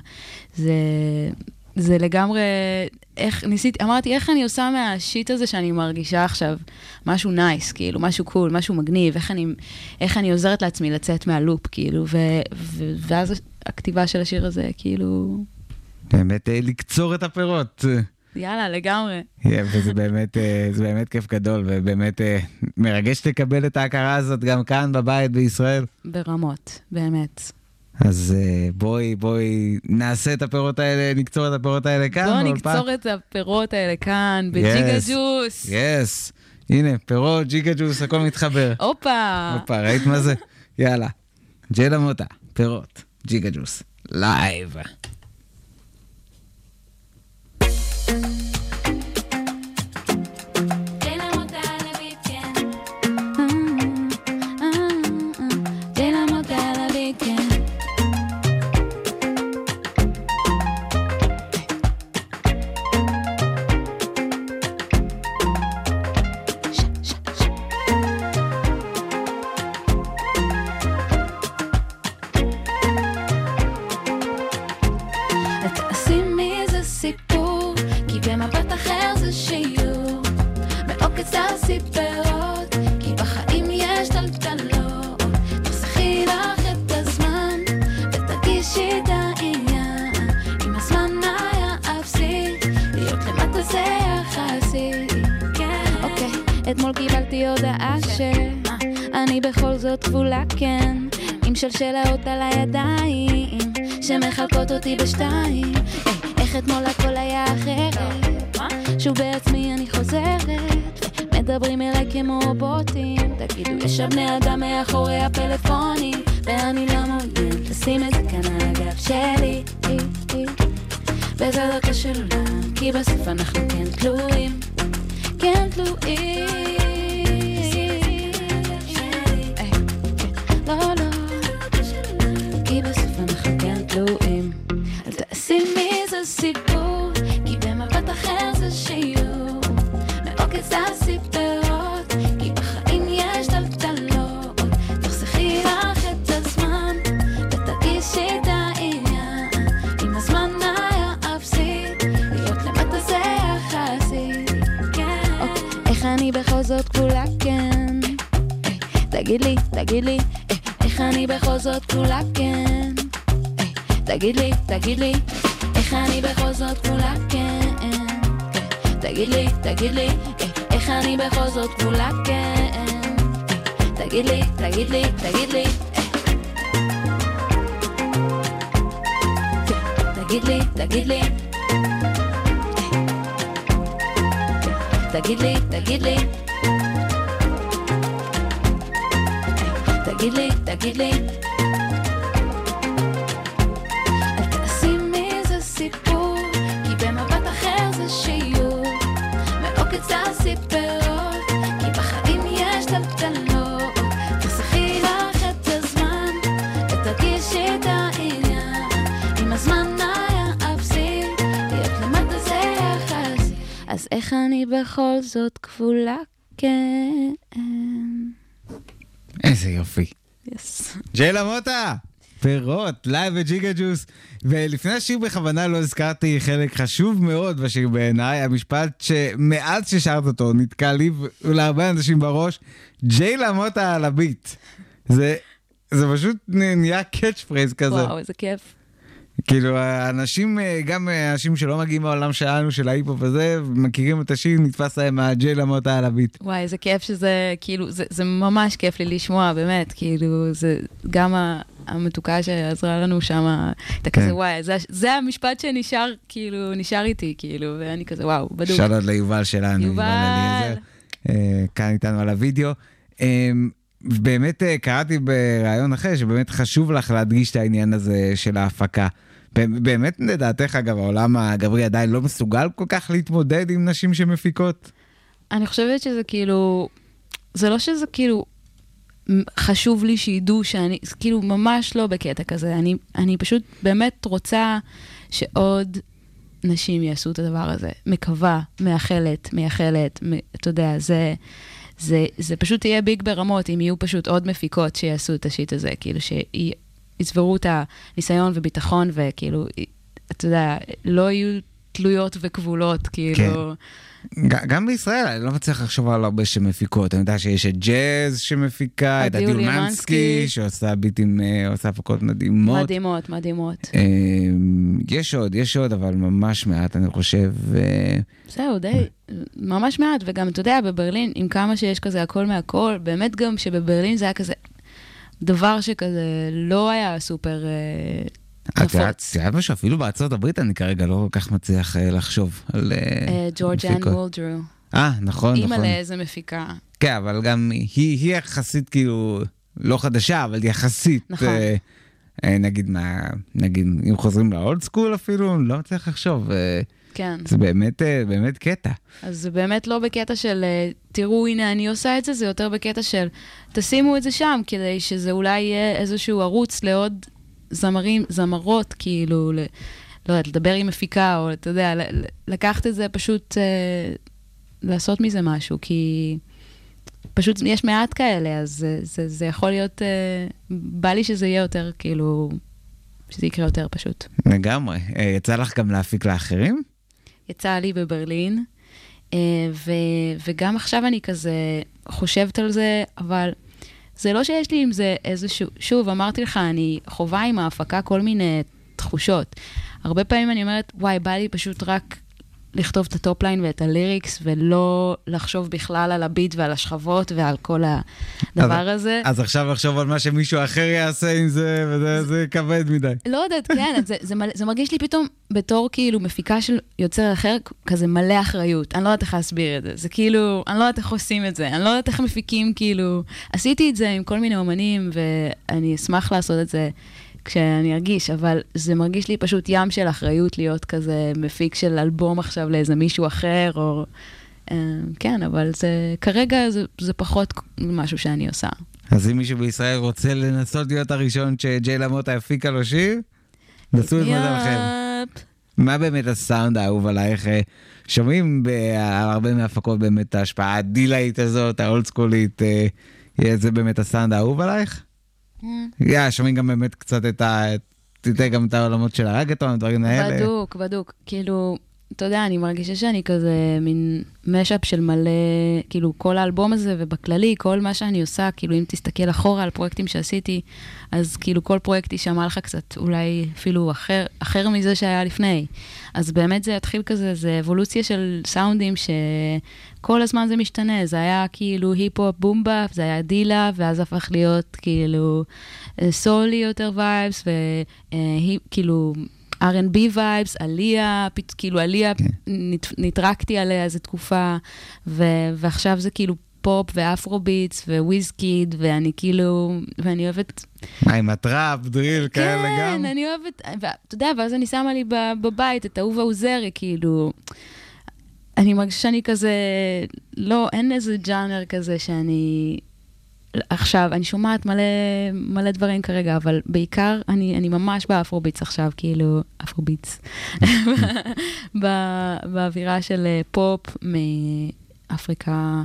זה לגמרי, אמרתי, איך אני עושה מהשיט הזה שאני מרגישה עכשיו משהו נייס, כאילו, משהו קול, משהו מגניב, איך אני עוזרת לעצמי לצאת מהלופ, כאילו, ואז הכתיבה של השיר הזה, כאילו, באמת לקצור את הפירות. יאללה, לגמרי. וזה באמת כיף גדול, ובאמת מרגש לקבל את ההכרה הזאת גם כאן בבית בישראל. ברמות, באמת. אז בואי נעשה את הפירות האלה, נקצור את הפירות האלה כאן. בואו נקצור את הפירות האלה כאן, בג'יגה ג'וס. יס, הנה, פירות, ג'יגה ג'וס, הכל מתחבר. הופה, ראית מה זה? יאללה, ג'יי למוטה, פירות, ג'יגה ג'וס, לייב. אתמול קיבלתי הודעה שאני בכל זאת כבולה, כן, עם שלשלאות על הידיים שמחלקות אותי בשתיים. איך אתמול הכל היה אחרת, שוב בעצמי אני חוזרת, מדברים אליי כמו רובוטים, תגידו יש בני אדם מאחורי הפלאפונים, ואני לא מעוניין לשים את זה כאן על הגב שלי, וזה דרכו של עולם, כי בסוף אנחנו כן תלויים, כן תלויים. לא, לא, כי בסוף אנחנו כן תלויים. אל תעשי מזה סיפור, כי במבט אחר זה שיעור, מעוקץ הסיפורות, כי בחיים יש טלטלות. תחסכי לך את הזמן ותרגישי את העניין, אם הזמן היה אפסי, להיות למטה זה יחסי. איך אני בכל זאת כולה, כן, תגיד לי, איך אני בכל זאת כולה, כן, תגיד לי, איך אני בכל זאת כולה, כן, תגיד לי, איך אני בכל זאת כולה, כן, תגיד לי, תגיד לי, תגיד לי, תגיד לי, תגיד לי, תגיד לי, תגיד לי, תגיד לי, תגיד לי, אל תעשי מזה סיפור, כי במבט אחר זה שיעור, מעוקץ הסיפורות, כי בחיים יש טלטלות. תחסכי לך את הזמן ותרגישי את העניין, אם הזמן היה אפסי, להיות למטה זה יחסי. אז איך אני בכל זאת כפולה, כן. איזה יופי. יס. ג'יי למוטה, פירות, לייב וג'יגה ג'וס. ולפני השיר בכוונה לא הזכרתי חלק חשוב מאוד בשיר בעיניי, המשפט שמאז ששרת אותו נתקע לי ולהרבה אנשים בראש, ג'יי למוטה על הביט. זה פשוט נהיה קאץ' פרייז כזה. וואו, איזה כיף. כאילו, האנשים, גם אנשים שלא מגיעים מהעולם שלנו, של ההיפ-הופ הזה, מכירים את השיר, נתפס להם מהג'יי למוטה על הביט. וואי, איזה כיף שזה, כאילו, זה ממש כיף לי לשמוע, באמת, כאילו, זה גם המתוקה שעזרה לנו שם, אתה כזה, וואי, זה המשפט שנשאר, כאילו, נשאר איתי, כאילו, ואני כזה, וואו, בדוק. שאלות ליובל שלנו. יובל. כאן איתנו על הוידאו. באמת קראתי ברעיון אחר, שבאמת חשוב לך להדגיש את העניין הזה של ההפקה. באמת לדעתך, אגב, העולם הגברי עדיין לא מסוגל כל כך להתמודד עם נשים שמפיקות? אני חושבת שזה כאילו, זה לא שזה כאילו חשוב לי שידעו שאני, כאילו ממש לא בקטע כזה. אני פשוט באמת רוצה שעוד נשים יעשו את הדבר הזה. מקווה, מייחלת, אתה יודע, זה פשוט תהיה ביג ברמות, אם יהיו פשוט עוד מפיקות שיעשו את השיט הזה, כאילו שיצברו את הניסיון וביטחון, וכאילו, אתה יודע, לא יהיו תלויות וכבולות, כאילו. גם בישראל, אני לא מצליח לחשוב על הרבה שמפיקות. אני יודע שיש את ג'אז שמפיקה, את עדי אולמנסקי, שעושה ביטים, עושה הפקות מדהימות. מדהימות, מדהימות. יש עוד, אבל ממש מעט, אני חושב. זהו, די, ממש מעט, וגם, אתה יודע, בברלין, עם כמה שיש כזה הכל מהכל, באמת גם שבברלין זה היה כזה דבר שכזה לא היה סופר נפוץ. זה היה משהו, אפילו בארצות הברית אני כרגע לא כל כך מצליח לחשוב על ג'ורג' אן וולדרו. נכון. אימא לאיזה מפיקה. כן, אבל גם היא יחסית כאילו, לא חדשה, אבל יחסית. נכון. נגיד, אם חוזרים לאולד סקול אפילו, לא מצליח לחשוב. כן. זה באמת קטע. אז זה באמת לא בקטע של, תראו, הנה, אני עושה את זה, זה יותר בקטע של, תשימו את זה שם, כדי שזה אולי יהיה איזשהו ערוץ לעוד זמרות, כאילו, לא יודעת, לדבר עם מפיקה, או אתה יודע, לקחת את זה פשוט, לעשות מזה משהו, כי פשוט יש מעט כאלה, אז זה יכול להיות, בא לי שזה יהיה יותר, כאילו, שזה יקרה יותר פשוט. לגמרי. יצא לך גם להפיק לאחרים? יצא לי בברלין, וגם עכשיו אני כזה חושבת על זה, אבל זה לא שיש לי עם זה איזשהו, שוב, אמרתי לך, אני חובה עם ההפקה כל מיני תחושות. הרבה פעמים אני אומרת, וואי, בא לי פשוט רק לכתוב את הטופליין ואת הליריקס, ולא לחשוב בכלל על הביט ועל השכבות ועל כל הדבר הזה. אז עכשיו לחשוב על מה שמישהו אחר יעשה עם זה, וזה כבד מדי. לא יודעת, כן, זה מרגיש לי פתאום בתור כאילו מפיקה של יוצר אחר, כזה מלא אחריות. אני לא יודעת איך להסביר את זה. זה כאילו, אני לא יודעת איך עושים את זה. אני לא יודעת איך מפיקים, כאילו, עשיתי את זה עם כל מיני אומנים, ואני אשמח לעשות את זה כשאני ארגיש, אבל זה מרגיש לי פשוט ים של אחריות להיות כזה מפיק של אלבום עכשיו לאיזה מישהו אחר, או כן, אבל זה, כרגע זה פחות משהו שאני עושה. אז אם מישהו בישראל רוצה לנסות להיות הראשון שג'יי למוטה הפיקה לו שיר, נסו את מודל לכם. מה באמת הסאונד האהוב עלייך? שומעים על הרבה מהפקות באמת ההשפעה הדילאית הזאת, האולד סקולית, זה באמת הסאונד האהוב עלייך? שומעים גם באמת קצת תתן גם את העולמות של הרגטון, דברים האלה. בדוק, כאילו, אתה יודע, אני מרגישה שאני כזה מין משאפ של מלא, כאילו כל האלבום הזה ובכללי, כל מה שאני עושה, כאילו אם תסתכל אחורה על פרויקטים שעשיתי, אז כאילו כל פרויקט יישמע לך קצת, אולי אפילו אחר מזה שהיה לפני. אז באמת זה התחיל כזה, זה אבולוציה של סאונדים שכל הזמן זה משתנה, זה היה כאילו היפ-הופ בומבה, זה היה דילה, ואז הפך להיות כאילו סולי יותר וייבס, וכאילו R&B וייבס, עליה, כאילו עליה, נטרקתי עליה איזו תקופה, ועכשיו זה כאילו פופ ואפרוביטס וויזקיד, ואני כאילו, ואני אוהבת... מה עם הטראפ, דריל, כאלה גם? כן, אני אוהבת, ואתה יודע, ואז אני שמה לי בבית את אהובה עוזרי, כאילו, אני מרגישה שאני כזה, לא, אין איזה ג'אנר כזה שאני... עכשיו, אני שומעת מלא דברים כרגע, אבל בעיקר אני ממש באפרוביטס עכשיו, כאילו, אפרוביטס. באווירה של פופ מאפריקה,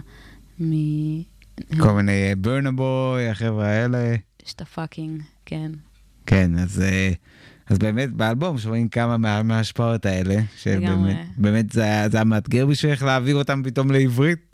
כל מיני ברנבוי, החבר'ה האלה. שאתה פאקינג, כן. כן, אז באמת באלבום שומעים כמה מההשפעות האלה, שבאמת זה היה מאתגר בשבילך להעביר אותם פתאום לעברית.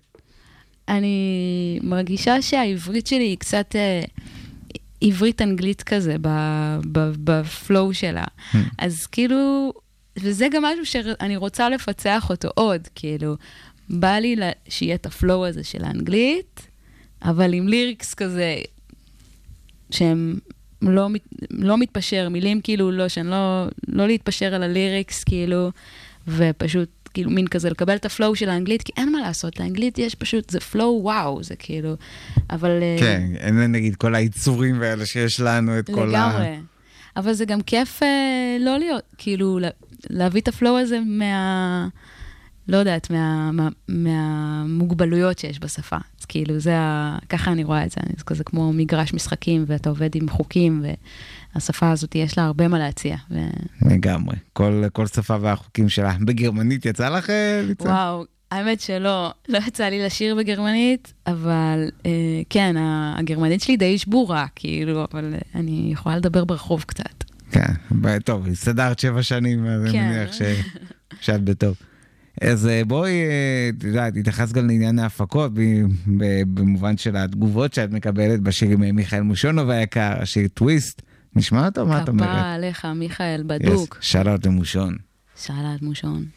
אני מרגישה שהעברית שלי היא קצת עברית אנגלית כזה, בפלואו שלה. אז כאילו, וזה גם משהו שאני רוצה לפצח אותו עוד, כאילו, בא לי שיהיה את הפלואו הזה של האנגלית, אבל עם ליריקס כזה, שהם לא מתפשר, מילים כאילו לא, שאני לא להתפשר על הליריקס, כאילו, ופשוט, כאילו, מין כזה, לקבל את הפלואו של האנגלית, כי אין מה לעשות, לאנגלית יש פשוט, זה פלואו וואו, זה כאילו, אבל... כן, אין נגיד כל היצורים האלה שיש לנו את כל לגמרי. אבל זה גם כיף לא להיות, כאילו, להביא את הפלואו הזה לא יודעת, מהמוגבלויות שיש בשפה. אז כאילו, ככה אני רואה את זה, זה כזה כמו מגרש משחקים, ואתה עובד עם חוקים, והשפה הזאת יש לה הרבה מה להציע. לגמרי. כל שפה והחוקים שלה. בגרמנית יצא לך ליצור? וואו, האמת שלא, לא יצא לי לשיר בגרמנית, אבל כן, הגרמנית שלי די שבורה, כאילו, אבל אני יכולה לדבר ברחוב קצת. כן, טוב, הסתדרת 7 שנים, אז אני מניח שאת בטוב. אז בואי, תתייחס גם לעניין ההפקות, במובן של התגובות שאת מקבלת בשיר עם מיכאל מושונוב היקר, השיר טוויסט. נשמע אותו? מה את אומרת? כפה עליך, מיכאל, בדוק. שאלת למושון. שאלת מושון.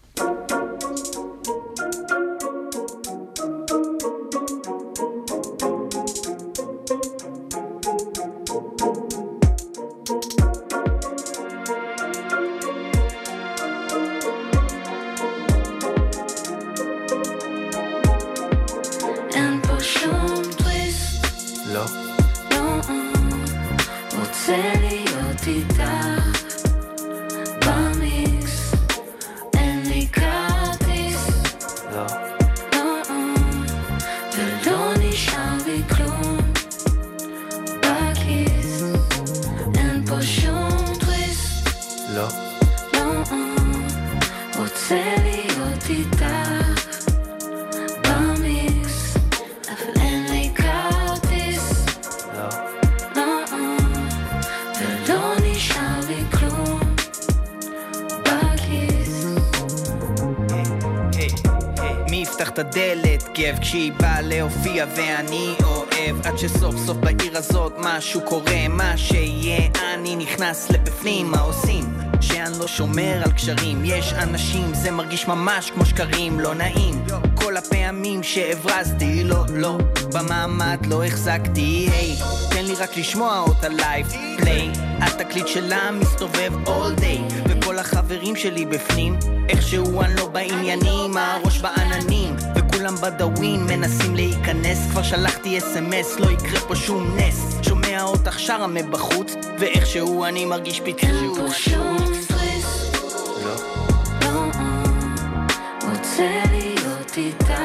כשהיא באה להופיע ואני אוהב עד שסוף סוף בעיר הזאת משהו קורה מה שיהיה אני נכנס לבפנים מה עושים שאני לא שומר על קשרים יש אנשים זה מרגיש ממש כמו שקרים לא נעים כל הפעמים שהברזתי לא במעמד לא החזקתי היי תן לי רק לשמוע אותה לייב פליי התקליט שלה מסתובב all day וכל החברים שלי בפנים איכשהו אני לא בעניינים הראש בעננים כולם בדווין מנסים להיכנס כבר שלחתי אס-אמס לא יקרה פה שום נס שומע אותך שרה מבחוץ ואיכשהו אני מרגיש פיצוץ אין פה שום סטרס לא רוצה להיות איתך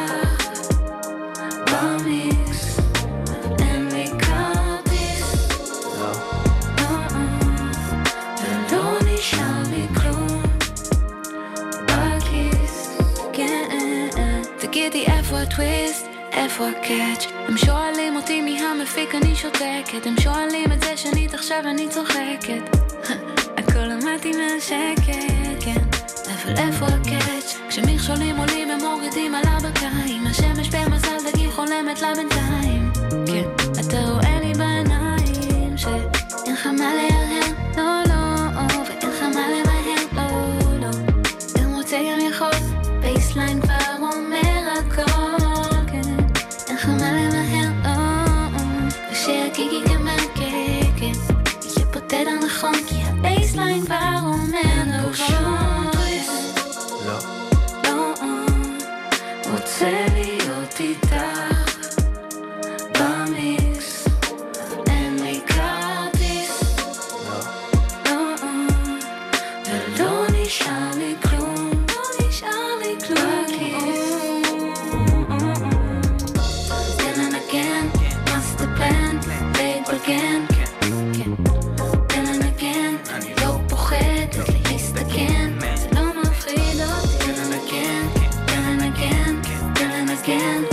במיקס אין לי כרטיס ולא נשאר לי כלום בכיס תגידי איפה הטוויסט, איפה הקאץ' הם שואלים אותי מי המפיק אני שותקת הם שואלים את זה שנית עכשיו אני צוחקת הכל למדתי מהשקט, כן אבל איפה הקאץ' כשמכשולים עולים הם מורידים על הבקיים השמש במזל דגים חולמת לה בינתיים כן, אתה רואה לי בעיניים שאין לך מה להרהר, לא ואין לך מה למהר, לא אם רוצה גם יכול בייסליין כבר אומר הכל כן אין לך מה למהר ושהגיגי כמרקקת יהיה פה תדר נכון כי הבייסליין כבר אומר הכל לא רוצה להיות איתך במיקס אין לי כרטיס ולא נשאר לי כלום again again אני לא פוחד להסתכן זה לא מפחיד אותי again again again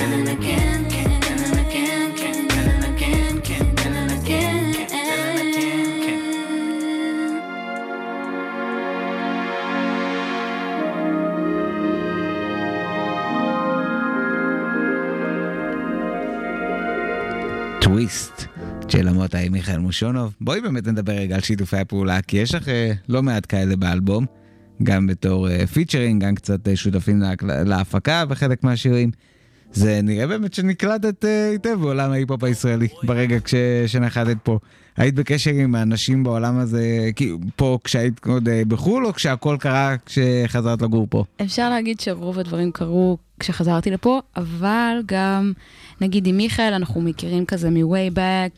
טוויסט של המוטה עם מיכאל מושונוב. בואי באמת נדבר רגע על שיתופי הפעולה, כי יש לך לא מעט כאלה באלבום, גם בתור פיצ'רינג, גם קצת שותפים להפקה בחלק מהשירים. זה נראה באמת שנקלטת היטב בעולם ההיפ-הופ הישראלי, ברגע שנחתת פה. היית בקשר עם האנשים בעולם הזה, פה כשהיית עוד בחול, או כשהכל קרה כשחזרת לגור פה? אפשר להגיד שרוב הדברים קרו כשחזרתי לפה, אבל גם, נגיד עם מיכאל, אנחנו מכירים כזה מ-way back,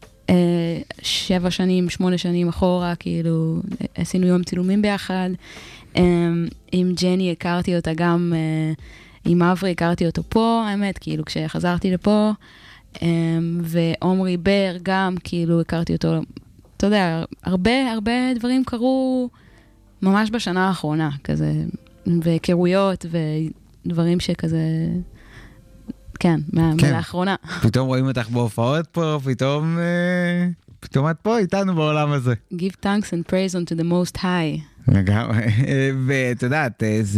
7 שנים, 8 שנים אחורה, כאילו, עשינו יום צילומים ביחד. עם ג'ני הכרתי אותה גם, עם אברי הכרתי אותו פה, האמת, כאילו, כשחזרתי לפה, ועומרי בר גם, כאילו, הכרתי אותו, אתה יודע, הרבה דברים קרו ממש בשנה האחרונה, כזה, והיכרויות ודברים שכזה, כן, מהאחרונה. פתאום רואים אותך בהופעות פה, פתאום את פה איתנו בעולם הזה. Give thanks and praise unto the most high. לגמרי, ואת יודעת,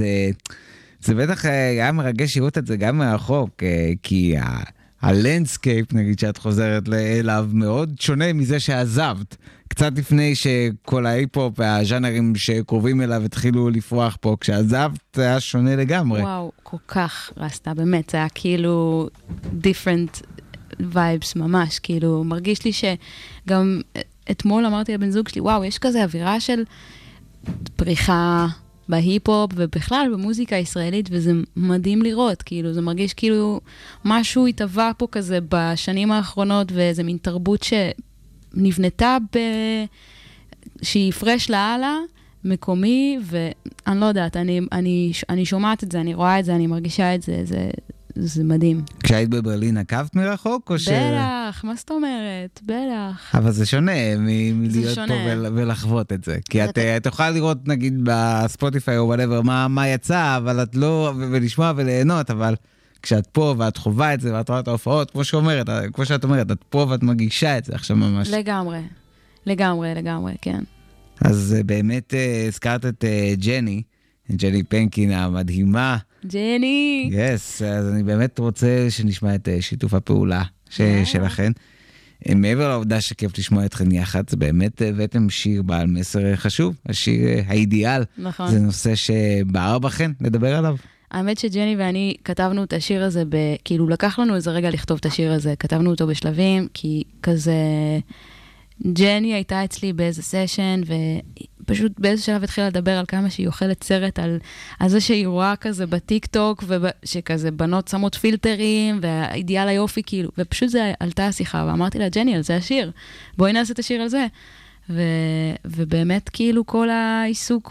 זה בטח היה מרגש לראות את זה גם מרחוק, כי הלנדסקייפ, נגיד, שאת חוזרת אליו, מאוד שונה מזה שעזבת. קצת לפני שכל ההיפ-הופ והז'אנרים שקרובים אליו התחילו לפרוח פה, כשעזבת היה שונה לגמרי. וואו, כל כך רסתה, באמת, זה היה כאילו different vibes ממש, כאילו, מרגיש לי שגם אתמול אמרתי לבן זוג שלי, וואו, יש כזה אווירה של פריחה בהיפ-הופ ובכלל במוזיקה הישראלית, וזה מדהים לראות, כאילו, זה מרגיש כאילו משהו התהווה פה כזה בשנים האחרונות, ואיזה מין תרבות שנבנתה שהיא פרש להלאה, מקומי, ואני לא יודעת, אני שומעת את זה, אני רואה את זה, אני מרגישה את זה, זה מדהים. כשהיית בברלין עקבת מרחוק? בטח, מה זאת אומרת? בטח. אבל זה שונה מלהיות פה ולחוות את זה. כי את יכולה לראות, נגיד, בספוטיפיי או whatever, מה יצא, אבל את לא, ולשמוע וליהנות, אבל כשאת פה ואת חובה את זה, ואת רואה את ההופעות, כמו שאת אומרת, את פה ואת מגישה את זה עכשיו ממש. לגמרי, כן. אז באמת הזכרת את ג'ני פנקין המדהימה. ג'ני! אז אני באמת רוצה שנשמע את שיתוף הפעולה שלכן. מעבר לעובדה שכיף לשמוע אתכן יחד, זה באמת הבאתם שיר בעל מסר חשוב, השיר האידיאל. נכון. זה נושא שבער בכן לדבר עליו. האמת שג'ני ואני כתבנו את השיר הזה, כאילו לקח לנו איזה רגע לכתוב את השיר הזה, כתבנו אותו בשלבים, כי כזה, ג'ני הייתה אצלי באיזה סשן, ופשוט באיזה שלב התחילה לדבר על כמה שהיא אוכלת סרט, על זה שהיא רואה כזה בטיק טוק, שכזה בנות שמות פילטרים, והאידיאל היופי כאילו, ופשוט זה עלתה השיחה, ואמרתי לה, ג'ני, על זה השיר, בואי נעשה את השיר על זה. ובאמת כאילו כל העיסוק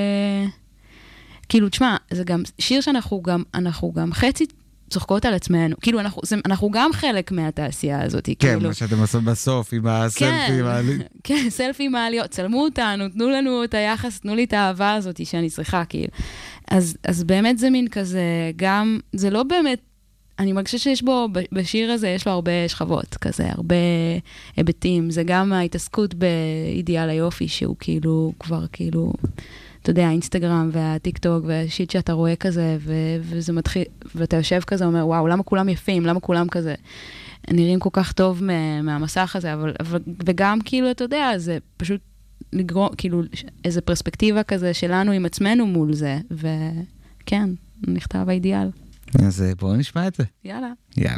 כאילו, תשמע, זה גם שיר שאנחנו גם חצי צוחקות על עצמנו. כאילו, אנחנו גם חלק מהתעשייה הזאת. כן, מה שאתם עושות בסוף עם הסלפי מעליות. כן, סלפי מעליות. צלמו אותנו, תנו לנו את היחס, תנו לי את האהבה הזאת שאני צריכה, כאילו. אז באמת זה מין כזה, גם, זה לא באמת, אני מרגישה שיש בו, בשיר הזה יש לו הרבה שכבות, כזה, הרבה היבטים. זה גם ההתעסקות באידיאל היופי, שהוא כאילו, כבר כאילו, אתה יודע, האינסטגרם והטיק טוק והשיט שאתה רואה כזה, וזה מתחיל, ואתה יושב כזה, אומר, וואו, למה כולם יפים? למה כולם כזה נראים כל כך טוב מהמסך הזה? וגם כאילו, אתה יודע, זה פשוט לגרום, כאילו, איזו פרספקטיבה כזה שלנו עם עצמנו מול זה, וכן, נכתב האידיאל. אז בואו נשמע את זה. יאללה.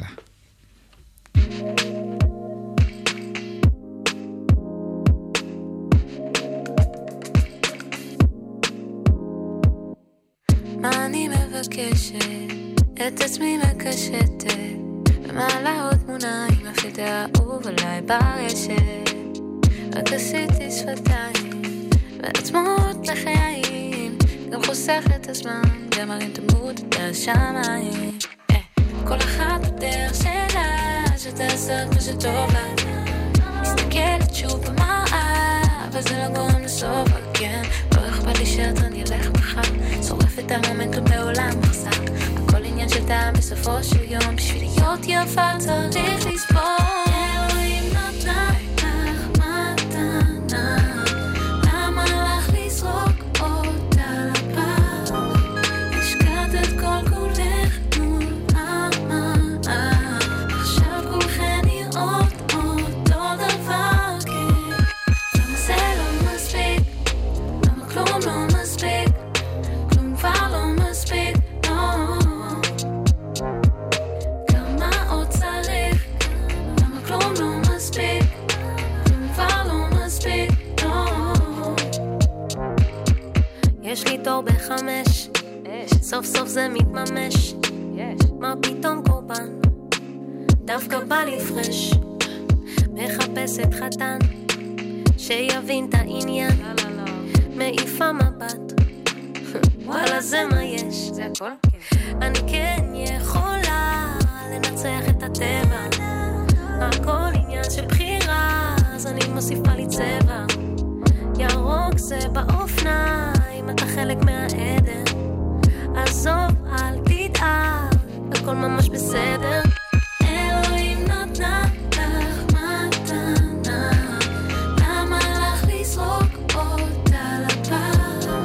אני מבקשת, את עצמי מקשטת, ומעלה עוד תמונה עם הפילטר האהוב עליי ברשת. רק עשיתי שפתיים, ועצמות לחיים, גם חוסך את הזמן, גם מרים תמות את השמיים. כל אחת בדרך שלה, שתעשה כמו שטוב לה. מסתכלת שוב במראה, אבל זה לא גורם לסוף, כן. לא אכפת לי שהטרנד ילך מחר, שורף את המומנטום בעולם מחזק. הכל עניין של טעם בסופו של יום, בשביל להיות יפה צריך לספור. אלוהים נתנה לך מתנה, למה לך לזרוק אותה לפח? השקעת את כל כולך מול המראה, עכשיו כולכן נראות אותו דבר, כן. למה זה לא מספיק? למה כלום לא מספיק? כלום כבר לא מספיק, לא. כמה עוד צריך? למה כלום לא מספיק? כלום כבר לא מספיק, לא. יש לי תור בחמש, סוף סוף זה מתממש. מה פתאום קורבן? דווקא בא לי פרש, מחפשת חתן שיבין את העניין, מעיפה מבט, וואלה זה מה יש, זה הכל? אני כן יכולה לנצח את הטבע, הכל עניין של בחירה, אז אני מוסיפה לי צבע, ירוק זה באופניים, אתה חלק מהעדר, עזוב אל תדאג, הכל ממש בסדר. אלוהים נתנה לך מתנה, למה לך לזרוק אותה לפח?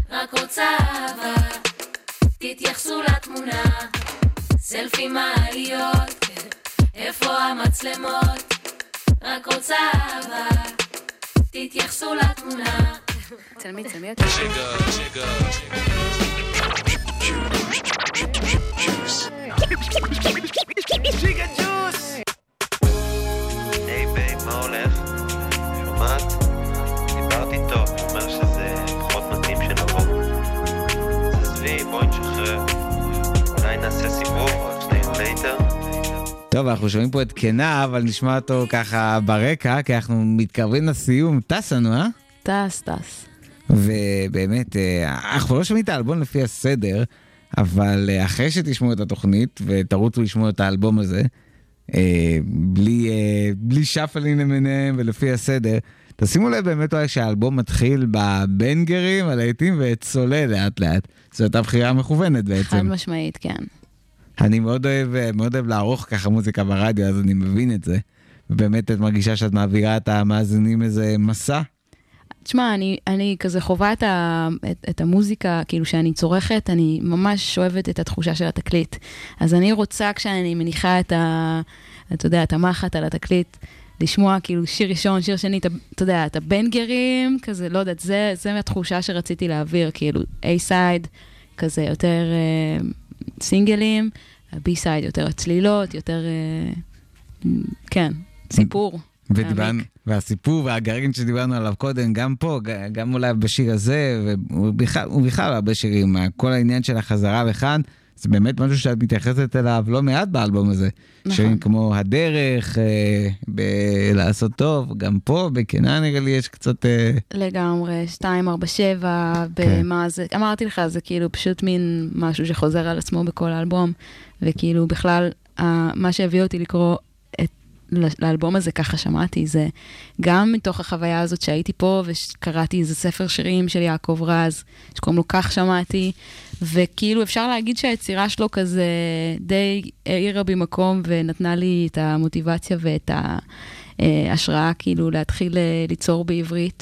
רק רוצה אהבה, תתייחסו לתמונה, סלפי מעליות, איפה המצלמות? רק רוצה אהבה, תתייחסו לתמונה. צלמי אותי. ג'יגה ג'וס! היי בייב, מה הולך? שומעת? דיברתי טוב, הוא אומר שזה פחות מתאים שנבוא. אז עזבי, בואי נשחרר. אולי נעשה סיבוב, רק שנינו later. טוב, אנחנו שומעים פה את קנה, אבל נשמע אותו ככה ברקע, כי אנחנו מתקרבים לסיום. טס לנו, טס. ובאמת, אנחנו לא שומעים את האלבום לפי הסדר, אבל אחרי שתשמעו את התוכנית ותרוצו לשמוע את האלבום הזה, בלי שפלים למיניהם ולפי הסדר, תשימו לב באמת אולי שהאלבום מתחיל בבנגרים, הלהיטים, וצולל לאט לאט. זו אותה בחירה מכוונת בעצם. חד משמעית, כן. אני מאוד אוהב לערוך ככה מוזיקה ברדיו, אז אני מבין את זה. ובאמת את מרגישה שאת מעבירה את המאזינים איזה מסע. תשמע, אני כזה חובה את המוזיקה, כאילו שאני צורכת, אני ממש אוהבת את התחושה של התקליט. אז אני רוצה כשאני מניחה אתה יודע, את המחט על התקליט, לשמוע כאילו שיר ראשון, שיר שני, אתה יודע, את הבנגרים, כזה, לא יודעת, זה מהתחושה שרציתי להעביר, כאילו A-side, כזה יותר סינגלים, ה-B-side יותר הצלילות, יותר, כן, סיפור. והסיפור והגרעין שדיברנו עליו קודם, גם פה, גם אולי בשיר הזה, ובכלל הרבה שירים, כל העניין של החזרה לכאן, זה באמת משהו שאת מתייחסת אליו לא מעט באלבום הזה. שירים כמו הדרך, לעשות טוב, גם פה, בקנה נראה לי יש קצת... לגמרי, 247, במה זה, אמרתי לך, זה כאילו פשוט מין משהו שחוזר על עצמו בכל האלבום, וכאילו בכלל, מה שהביא אותי לקרוא לאלבום הזה, ככה שמעתי, זה גם מתוך החוויה הזאת שהייתי פה וקראתי איזה ספר שירים של יעקב רז, שקוראים לו כך שמעתי, וכאילו אפשר להגיד שהיצירה שלו כזה די העירה במקום ונתנה לי את המוטיבציה ואת ההשראה כאילו להתחיל ליצור בעברית,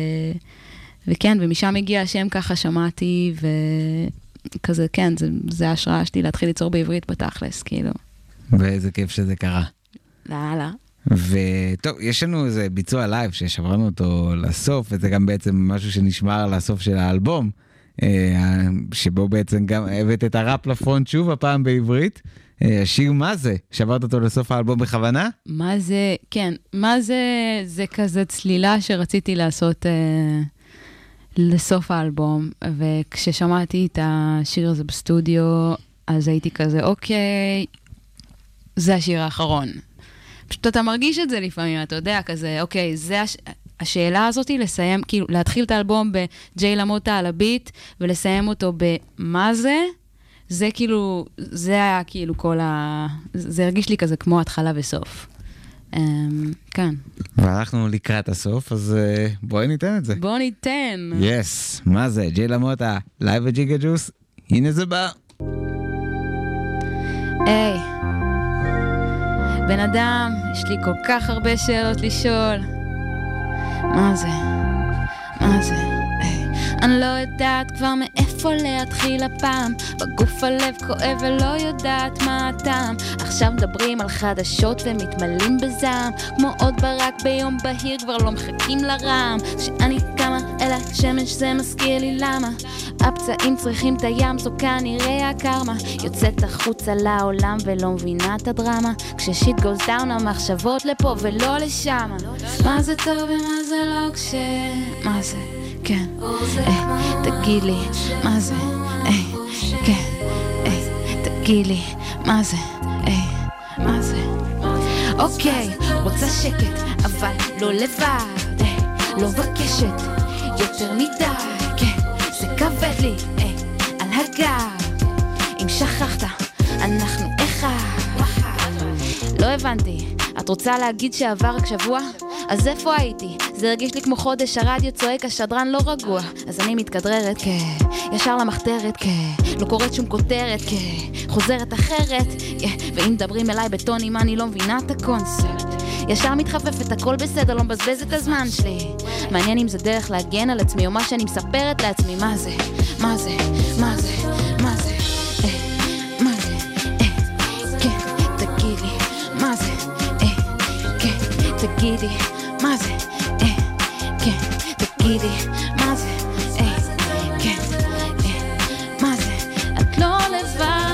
וכן, ומשם הגיע השם ככה שמעתי, וכזה כן, זה ההשראה שלי להתחיל ליצור בעברית בתכלס, כאילו. ואיזה כיף שזה קרה. לאללה. וטוב, יש לנו איזה ביצוע לייב ששברנו אותו לסוף, וזה גם בעצם משהו שנשמר לסוף של האלבום, שבו בעצם גם הבאת את הראפ לפרונט שוב, הפעם בעברית. השיר מה זה? שברת אותו לסוף האלבום בכוונה? מה זה? כן, מה זה? זה כזה צלילה שרציתי לעשות לסוף האלבום, וכששמעתי את השיר הזה בסטודיו, אז הייתי כזה, אוקיי, זה השיר האחרון. פשוט אתה מרגיש את זה לפעמים, אתה יודע, כזה, אוקיי, זה השאלה הזאת לסיים, כאילו, להתחיל את האלבום בג'יי למוטה על הביט, ולסיים אותו במה זה, זה כאילו, זה היה כאילו זה הרגיש לי כזה כמו התחלה וסוף. כן. ואנחנו לקראת הסוף, אז בואי ניתן את זה. בואו ניתן. יס, מה זה? ג'יי למוטה, לייב וג'יגה ג'וס, הנה זה בא. היי. בן אדם, יש לי כל כך הרבה שאלות לשאול. מה זה? מה זה? אני לא יודעת כבר מאיפה להתחיל הפעם, בגוף הלב כואב ולא יודעת מה הטעם. עכשיו מדברים על חדשות ומתמלאים בזעם, כמו עוד ברק ביום בהיר כבר לא מחכים לרעם. כשאני קמה אל השמש זה מזכיר לי למה הפצעים צריכים את הים, זו כנראה הקרמה. יוצאת החוצה לעולם ולא מבינה את הדרמה, כששיט goes down המחשבות לפה ולא לשם. מה זה טוב ומה זה לא מה זה? כן, תגיד לי, מה זה? כן, תגיד לי, מה זה? מה זה? אוקיי, רוצה שקט, אבל לא לבד, לא מבקשת, יותר מדי, כן, זה כבד לי, על הגב, אם שכחת, אנחנו אחד. לא הבנתי, את רוצה להגיד שעבר רק שבוע? אז איפה הייתי? זה הרגיש לי כמו חודש, הרדיו צועק, השדרן לא רגוע. אז אני מתכדררת, ישר למחתרת, לא קוראת שום כותרת, חוזרת אחרת, ואם מדברים אליי בטונים אני לא מבינה את הקונספט. ישר מתחפפת, הכל בסדר, לא מבזבז את הזמן שלי. מעניין אם זה דרך להגן על עצמי, או מה שאני מספרת לעצמי, מה זה? מה זה? מה זה? מה זה? מה זה? כן, תגידי, מה זה? כן, תגידי, מה זה? כן, תגידי, מה זה? כן, מה זה? את לא לבד.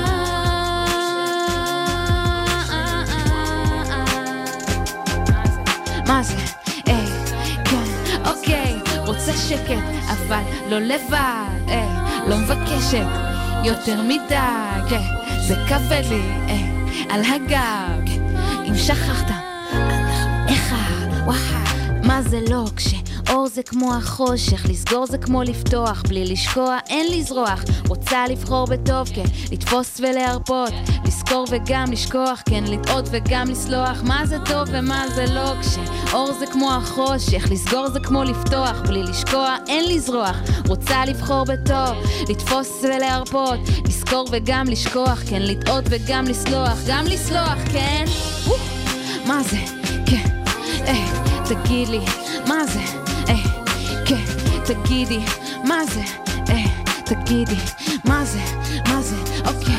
מה זה? כן, אוקיי, רוצה שקט, אבל לא לבד, לא מבקשת יותר מדי, זה כבד לי, על הגב, אם שכחת, אנחנו אחד, וואחד, מה זה לא כשאור זה כמו החושך, לסגור זה כמו לפתוח, בלי לשקוע אין לזרוח, רוצה לבחור בטוב, כן, לתפוס ולהרפות, לזכור וגם לשכוח, כן, לטעות וגם לסלוח, מה זה טוב ומה זה לא, כשאור זה כמו החושך, לסגור זה כמו לפתוח, בלי לשקוע אין לזרוח, רוצה לבחור בטוב, לתפוס ולהרפות, לזכור וגם לשכוח, כן, לטעות וגם לסלוח, גם לסלוח, כן, מה זה, כן, תגיד לי, מה זה, כן, תגידי, מה זה, תגידי, מה זה, אוקיי.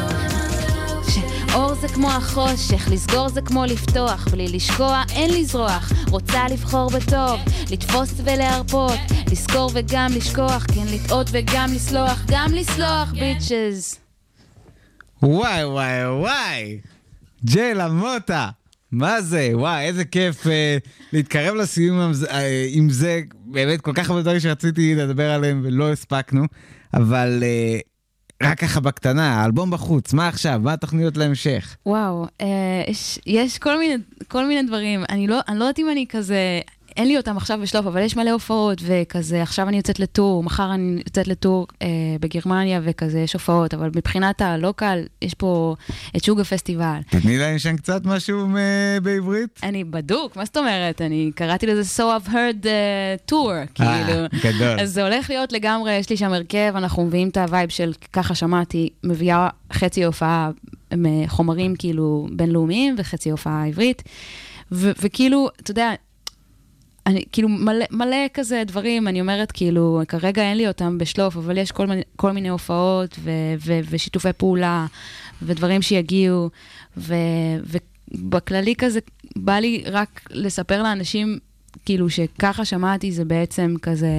אור זה כמו החושך, לסגור זה כמו לפתוח, בלי לשקוע אין לזרוח, רוצה לבחור בטוב, לתפוס ולהרפות, לזכור וגם לשכוח, כן, לטעות וגם לסלוח, גם לסלוח, ביצ'ז. וואי וואי וואי, ג'יי למוטה, מה זה? וואי, איזה כיף להתקרב לסיום עם זה, באמת כל כך הרבה דברים שרציתי לדבר עליהם ולא הספקנו, אבל רק ככה בקטנה, האלבום בחוץ, מה עכשיו? מה התוכניות להמשך? וואו, יש כל מיני דברים, אני לא יודעת אם אני כזה, אין לי אותם עכשיו בשלוף, אבל יש מלא הופעות וכזה, עכשיו אני יוצאת לטור, מחר אני יוצאת לטור בגרמניה וכזה, יש הופעות, אבל מבחינת הלוקל, יש פה את שוגה פסטיבל. תתני להם שם קצת משהו בעברית? אני בדוק, מה זאת אומרת? אני קראתי לזה So I've Heard Tour, כאילו. גדול. אז זה הולך להיות לגמרי, יש לי שם הרכב, אנחנו מביאים את הווייב של ככה שמעתי, מביאה חצי הופעה מחומרים כאילו בינלאומיים, וחצי הופעה עברית, וכאילו, אתה יודע, אני, כאילו מלא כזה דברים, אני אומרת כאילו, כרגע אין לי אותם בשלוף, אבל יש כל מיני הופעות ושיתופי פעולה ודברים שיגיעו, ובכללי כזה בא לי רק לספר לאנשים כאילו שככה שמעתי זה בעצם כזה,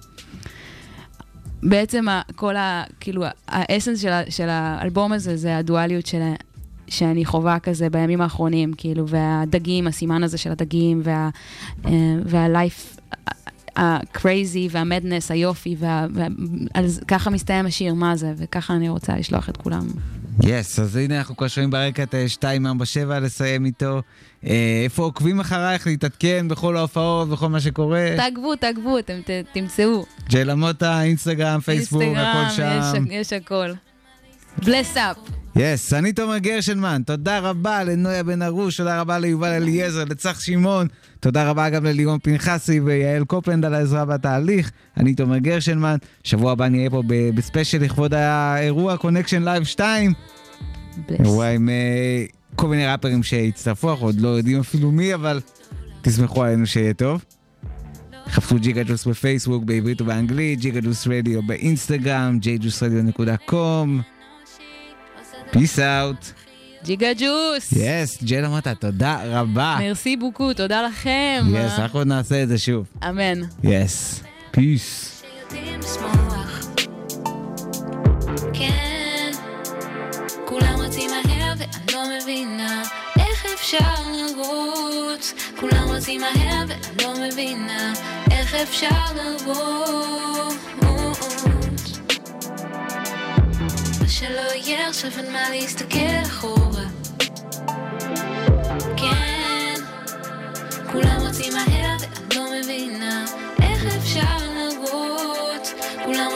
בעצם כל כאילו האסנס של האלבום הזה זה הדואליות שאני חובה כזה בימים האחרונים, כאילו, והדגים, הסימן הזה של הדגים, והלייף הקרייזי, והמדנס, היופי, ככה מסתיים השיר, מה זה, וככה אני רוצה לשלוח את כולם. יס, אז הנה אנחנו קושרים ברקע את 247 לסיים איתו. איפה עוקבים אחרייך להתעדכן בכל ההופעות, בכל מה שקורה? תעקבו, אתם תמצאו. ג'יי למוטה, אינסטגרם, פייסבוק, הכל שם. יש הכל. bless up. יס, אני תומר גרשנמן, תודה רבה לנויה בן ארוש, תודה רבה ליובל אליעזר, לצח שמעון, תודה רבה גם ללירון פנחסי ויעל קופלנד על העזרה בתהליך, אני תומר גרשנמן, שבוע הבא נהיה פה בספיישל לכבוד האירוע קונקשן לייב 2, אירוע עם כל מיני ראפרים שהצטרפו, אנחנו עוד לא יודעים אפילו מי, אבל תשמחו עלינו שיהיה טוב. חפשו ג'יגה ג'וס בפייסבוק, בעברית ובאנגלית, ג'יגה ג'וס רדיו באינסטגרם, jjusradio.com. Peace out. ג'יגה ג'וס. יס, ג'יי למוטה, תודה רבה. מרסי בוקו, תודה לכם. יס, אנחנו עוד נעשה את זה שוב. אמן. יס, פיס. שיודעים לשמוח. כן, כולם רצים מהר ואני לא מבינה איך אפשר לרוץ. כולם רצים מהר ואני לא מבינה איך אפשר לרוץ. שלא יהיה עכשיו אין מה להסתכל אחורה. כן, כולם רוצים מהר ואני לא מבינה איך אפשר לרוץ. כולם